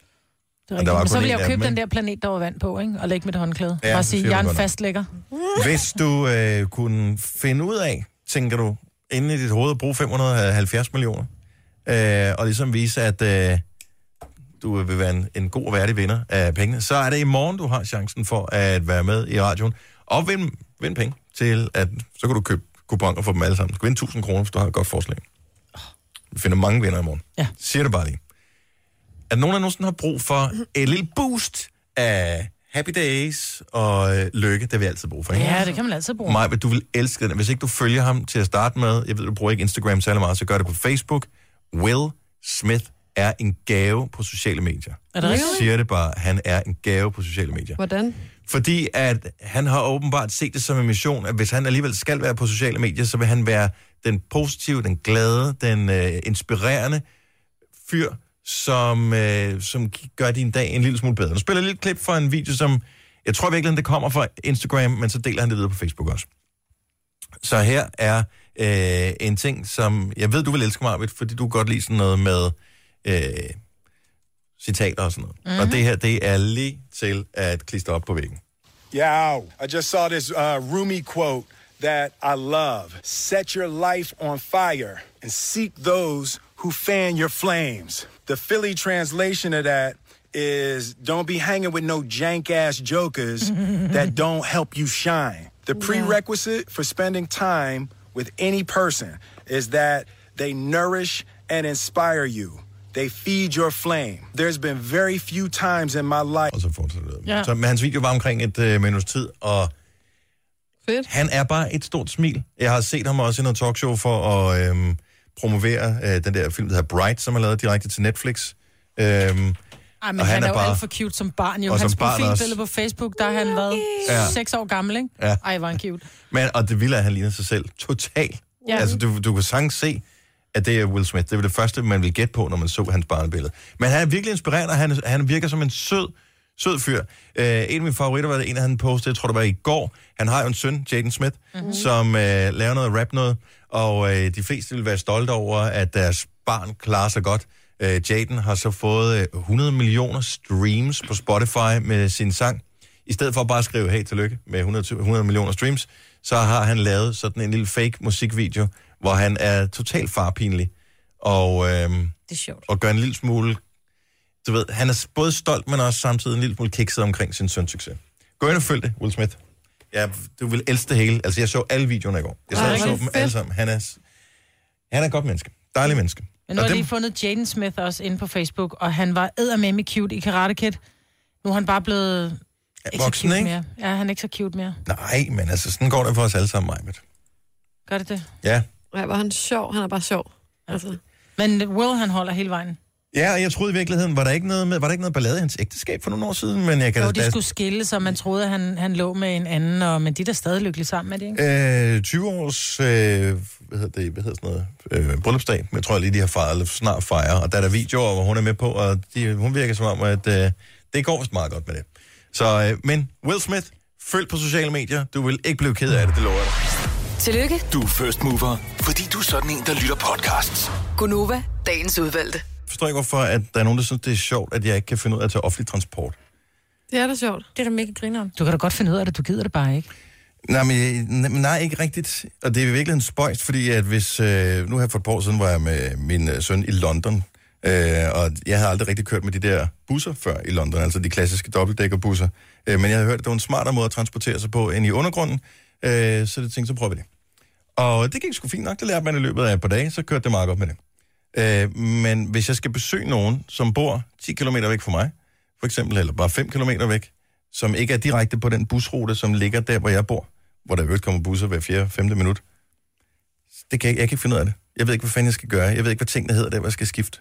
Men så vil jeg jo købe den der planet, der var vand på, ikke? Og lægge mit håndklæde. Bare sige, jeg er en fastlægger. Hvis du kunne finde ud af, tænker du, inden i dit hoved at bruge 570 millioner, og ligesom vise, at du vil være en god og værdig vinder af pengene, så er det i morgen, du har chancen for at være med i radioen og vinde penge til, at så kan du købe kuponer for dem alle sammen. Du kan vinde 1.000 kroner, hvis du har et godt forslag. Vi finder mange vinder i morgen. Ja. Siger det bare lige. At nogen af nogensinde har brug for et lille boost af happy days og lykke, det vil jeg altid bruge for. Ikke? Ja, det kan man altid bruge. Maja, du vil elske den. Hvis ikke du følger ham til at starte med, jeg ved, du bruger ikke Instagram særlig meget, så gør det på Facebook. Will Smith er en gave på sociale medier. Er det rigtigt? Jeg siger det bare, han er en gave på sociale medier. Hvordan? Fordi at han har åbenbart set det som en mission, at hvis han alligevel skal være på sociale medier, så vil han være den positive, den glade, den inspirerende fyr, som gør din dag en lille smule bedre. Nu spiller jeg et lille klip fra en video, som jeg tror virkelig, det kommer fra Instagram, men så deler han det videre på Facebook også. Så her er en ting, som jeg ved, du vil elske mig, fordi du godt lide sådan noget med citater og sådan noget. Mm-hmm. Og det her, det er lige til at klistre op på væggen. Yeah, I just saw this Rumi quote that I love. Set your life on fire and seek those who fan your flames. The Philly translation of that is don't be hanging with no jank-ass jokers that don't help you shine. The prerequisite for spending time with any person is that they nourish and inspire you. They feed your flame. There's been very few times in my life. Og så fortsætter det. Ja. Så hans video var omkring et minuts tid, og fedt. Han er bare et stort smil. Jeg har set ham også i noget talkshow for at promovere den der film, der hedder Bright, som er lavet direkte til Netflix. Men han er jo alt for cute som barn. Jo. Hans profilbillede på Facebook, der har han været 6 år gammel, ikke? Ja. Ej, var han cute. Og det vilde er, at han ligner sig selv totalt. Ja. Altså, du kan sagtens se, at det er Will Smith. Det var det første, man ville gætte på, når man så hans barnebillede. Men han er virkelig inspirerende, og han virker som en sød fyr. En af mine favoritter var det en, han postede, jeg tror det var i går. Han har jo en søn, Jaden Smith, som laver noget rap noget, og de fleste vil være stolte over, at deres barn klarer sig godt. Jaden har så fået 100 millioner streams på Spotify med sin sang. I stedet for bare at skrive, hey, tillykke med 100 millioner streams, så har han lavet sådan en lille fake musikvideo, hvor han er totalt farpinlig, og, det er sjovt. Og gør en lille smule, du ved, han er både stolt, men også samtidig en lille smule kikset omkring sin søns succes. Gå ind og følg det, Will Smith. Ja, du vil elske det hele. Altså, jeg så alle videoerne i går. Jeg så dem alle sammen. Han er et godt menneske. Dejlig menneske. Men nu har jeg lige fundet Jaden Smith også inde på Facebook, og han var eddermame cute i Karate Kid. Nu er han bare blevet ikke voksen, så cute ikke? mere. Ja, han er ikke så cute mere. Nej, men altså, sådan går det for os alle sammen, Majbet. Gør det? Ja. Ja, var han sjov? Han er bare sjov. Altså. Men Will, han holder hele vejen. Ja, og jeg troede i virkeligheden, var der ikke noget ballade i hans ægteskab for nogle år siden, men jeg kan jo, de skulle skille, så man troede, at han lå med en anden, men de er da stadig lykkelige sammen med det, ikke? 20 års, hvad hedder sådan noget, bryllupsdag, jeg tror lige, de har fejret, eller snart fejre, og der er der videoer, hvor hun er med på, og hun virker som om, at det går vist meget godt med det. Så, men Will Smith, følg på sociale medier, du vil ikke blive ked af det lover jeg dig. Tillykke. Du er first mover, fordi du er sådan en, der lytter podcasts. Gunova, dagens udvalgte. Jeg forstår ikke, hvorfor at der er nogen, der synes, det er sjovt, at jeg ikke kan finde ud af at tage offentlig transport. Det er da sjovt. Det er da mega grineren. Du kan da godt finde ud af det, du gider det bare ikke. Nej, ikke rigtigt. Og det er virkelig en spøjst, fordi at hvis... nu her for et par år siden var jeg med min søn i London, og jeg havde aldrig rigtig kørt med de der busser før i London, altså de klassiske dobbeltdækkerbusser. Men jeg havde hørt, at det var en smartere måde at transportere sig på end i undergrunden, så det tænkte, så prøver vi det. Og det gik sgu fint nok, det lærte man i løbet af et par dage, så kørte det meget godt med det. Men hvis jeg skal besøge nogen, som bor 10 km væk fra mig, for eksempel, eller bare 5 km væk, som ikke er direkte på den busrute, som ligger der, hvor jeg bor, hvor der jo kommer busser hver 4-5 minut, det kan jeg kan ikke finde ud af det. Jeg ved ikke, hvad fanden jeg skal gøre. Jeg ved ikke, hvad tingene hedder der, hvor jeg skal skifte.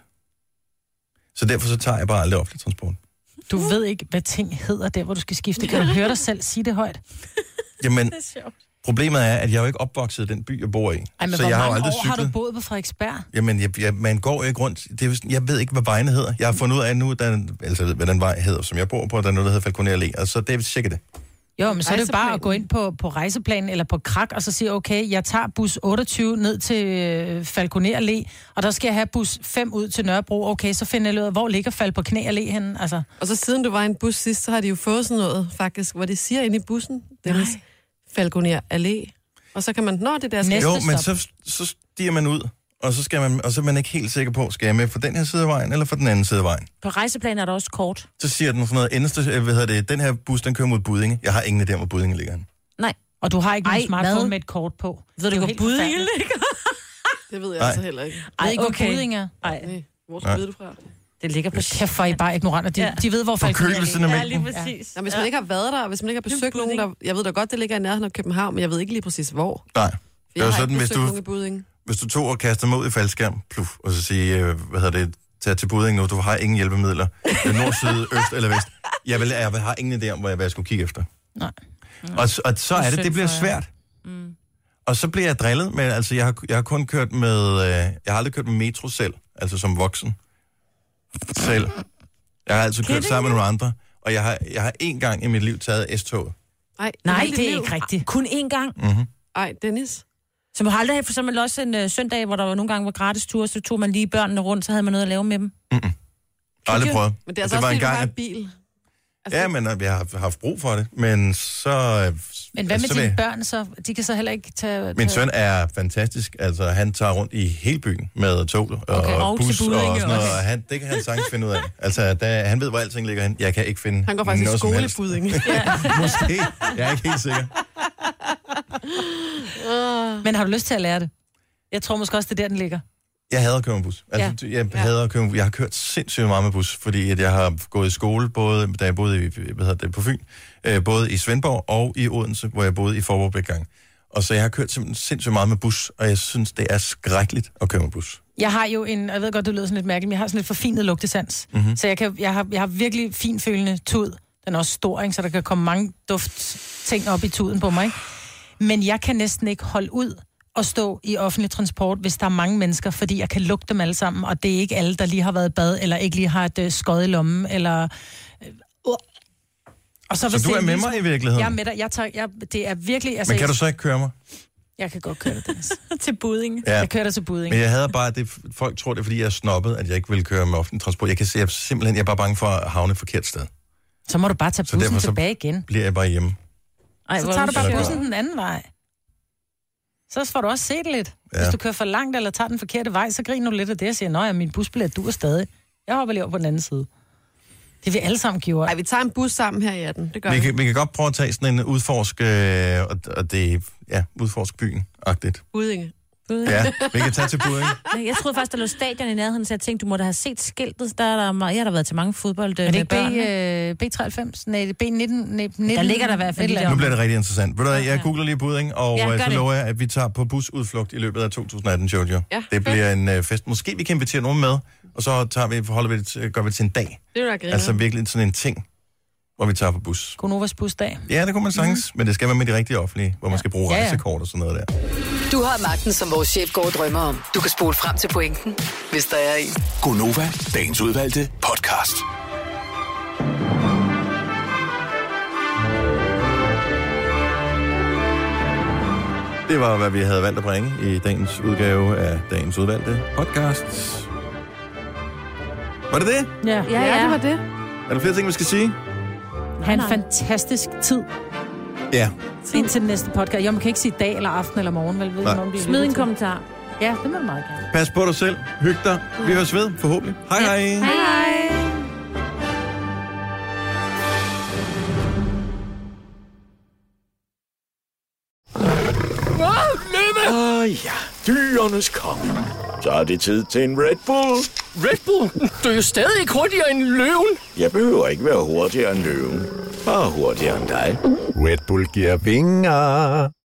Så derfor så tager jeg bare aldrig offentlig transport. Du ved ikke, hvad ting hedder der, hvor du skal skifte. Kan du høre dig selv sige det højt? Jamen, problemet er, at jeg er jo ikke opvokset i den by, jeg bor i. Ej, men så hvor jeg mange har aldrig år cyklet. har du boet på Frederiksberg? Jamen, man går jo ikke rundt. Jeg ved ikke, hvad vejene hedder. Jeg har fundet ud af nu, altså hvad den vej hedder, som jeg bor på, der er noget, der hedder Falconer Allé, og så det er sikkert det. Jo, men så er det bare at gå ind på rejseplanen eller på Krak, og så sige, okay, jeg tager bus 28 ned til Falconer Allé, og der skal jeg have bus 5 ud til Nørrebro. Okay, så finder jeg ud af, hvor ligger Falconer Allé henne? Altså. Og så siden du var i en bus sidst, så har de jo fået sådan noget, faktisk, hvor de siger inde i bussen, Dennis, Falconer Allé. Og så kan man, det der skal... Jo, men så stiger man ud, og så er man ikke helt sikker på, skal jeg med for den her side af vejen, eller for den anden side af vejen. På rejseplanen er der også kort. Så siger den sådan noget, den her bus, den kører mod Buddinge. Jeg har ingen idé om, hvor Buddinge ligger hen. Nej. Og du har ikke nogen smartphone med et kort på. Ved du, hvor Buddinge ligger? Det ved jeg altså heller ikke. Ved ikke, hvor Buddinge er? Nej. Hvor skal du fra? Det ligger på kæft for I bare ignoranter. De ved, hvor Falconer ligger. Ja, lige præcis. Ja. Hvis man ikke har været der, hvis man ikke har besøgt nogen, der... Jeg ved da godt, det ligger i nærheden af København, men jeg ved ikke lige præcis, hvor. Nej. Jeg har sådan, hvis du tog og kaster mod i faldskærm, og så siger, tag til Buddinge nu, du har ingen hjælpemidler. Nord, syd, øst eller vest. Jeg har ingen idé om, hvad jeg skulle kigge efter. Nej. Og så er det bliver svært. Og så bliver jeg drillet, men altså, jeg har kun kørt med, jeg har aldrig kørt med metro selv, altså som voksen. Selv. Jeg har altid kørt sammen med nogle andre, og jeg har én gang i mit liv taget S-toget. Nej, det er ikke rigtigt. Kun én gang? Ej, Dennis. Så man har aldrig for eksempel også en søndag, hvor der var nogle gange var gratis tur, så tog man lige børnene rundt, så havde man noget at lave med dem. Aldrig prøvet. Men det er altså også, fordi du har en bil. Altså... Ja, men vi har haft brug for det, men så... Men hvad med dine børn så? De kan så heller ikke tage... Min søn er fantastisk. Altså, han tager rundt i hele byen med tog og bus og sådan noget, og det kan han sagtens finde ud af. Altså, han ved, hvor alting ligger hen. Jeg kan ikke finde... Han går faktisk i skole i Buddinge. Måske. Jeg er ikke helt sikker. Men har du lyst til at lære det? Jeg tror måske også, det er der, den ligger. Jeg hader at køre med bus. Altså, jeg har kørt sindssygt meget med bus, fordi at jeg har gået i skole, både da jeg boede på Fyn, både i Svendborg og i Odense, hvor jeg boede i Forborg-Bækgang. Og så jeg har kørt sindssygt meget med bus, og jeg synes, det er skrækkeligt at køre med bus. Jeg har jo jeg ved godt, det lyder sådan lidt mærkeligt, men jeg har sådan lidt forfinet lugtesans. Så jeg har virkelig finfølende tud. Den er også stor, ikke? Så der kan komme mange duftting op i tuden på mig. Ikke? Men jeg kan næsten ikke holde ud at stå i offentlig transport, hvis der er mange mennesker, fordi jeg kan lugte dem alle sammen, og det er ikke alle, der lige har været i bad, eller ikke lige har et skod i lommen, eller... Og så du er med mig i virkeligheden? Jeg er med dig. Det er virkelig... Altså, men kan du så ikke køre mig? Jeg kan godt køre det, Dennis. Til Buddinge. Ja. Jeg kører dig til Buddinge. Men jeg havde bare det... Folk tror, det er, fordi jeg er snobbet, at jeg ikke vil køre med offentlig transport. Jeg kan se, jeg er bare bange for at havne et forkert sted. Så må du bare tage bussen tilbage igen. Bliver jeg bare hjemme. Så tager du bare bussen den anden vej. Så får du også set lidt. Ja. Hvis du kører for langt eller tager den forkerte vej, så griner du lidt af det og siger, nå ja, min busbillet duer stadig. Jeg hopper lige over på den anden side. Det vi alle sammen gjorde. Nej, vi tager en bus sammen her i 18. Det gør vi kan godt prøve at tage sådan en udforsk, og det udforsk byen-agtigt. Budinge. Ja, vi kan tage til Budding. Jeg troede faktisk, der lå stadion i nærheden, så jeg tænkte, du må da have set skiltet. Jeg har da været til mange fodbold. Er det ikke B93? Nej, det er B19. Der ligger der i hvert fald lige der. Nu bliver det rigtig interessant. Ved du hvad, jeg googler lige Budding, og så lover jeg, at vi tager på busudflugt i løbet af 2018, Jojo. Ja, det bliver en fest. Måske vi kan invitere nogen med, og så gør vi det til en dag. Det er jo da griner. Altså virkelig sådan en ting, hvor vi tager på bus. Gonovas busdag. Ja, det kunne man sagtens, men det skal være med de rigtige offentlige, hvor man skal bruge rejsekort og sådan noget der. Du har magten, som vores chef går og drømmer om. Du kan spole frem til pointen, hvis der er en. Gonova, dagens udvalgte podcast. Det var, hvad vi havde valgt at bringe i dagens udgave af dagens udvalgte podcast. Var det det? Ja, det var det. Er der flere ting, vi skal sige? Ha' en fantastisk tid. Ja. Indtil den næste podcast. Jo, man kan ikke sige dag eller aften eller morgen, vel? Smid en kommentar. Ja, det må du meget gerne. Pas på dig selv. Hyg dig. Vi høres ved, forhåbentlig. Hej hej. Hej. Ja, dyrenes konge. Så er det tid til en Red Bull. Red Bull? Du er jo stadig ikke hurtigere end løven. Jeg behøver ikke være hurtigere end løven. Bare hurtigere end dig. Red Bull giver vinger.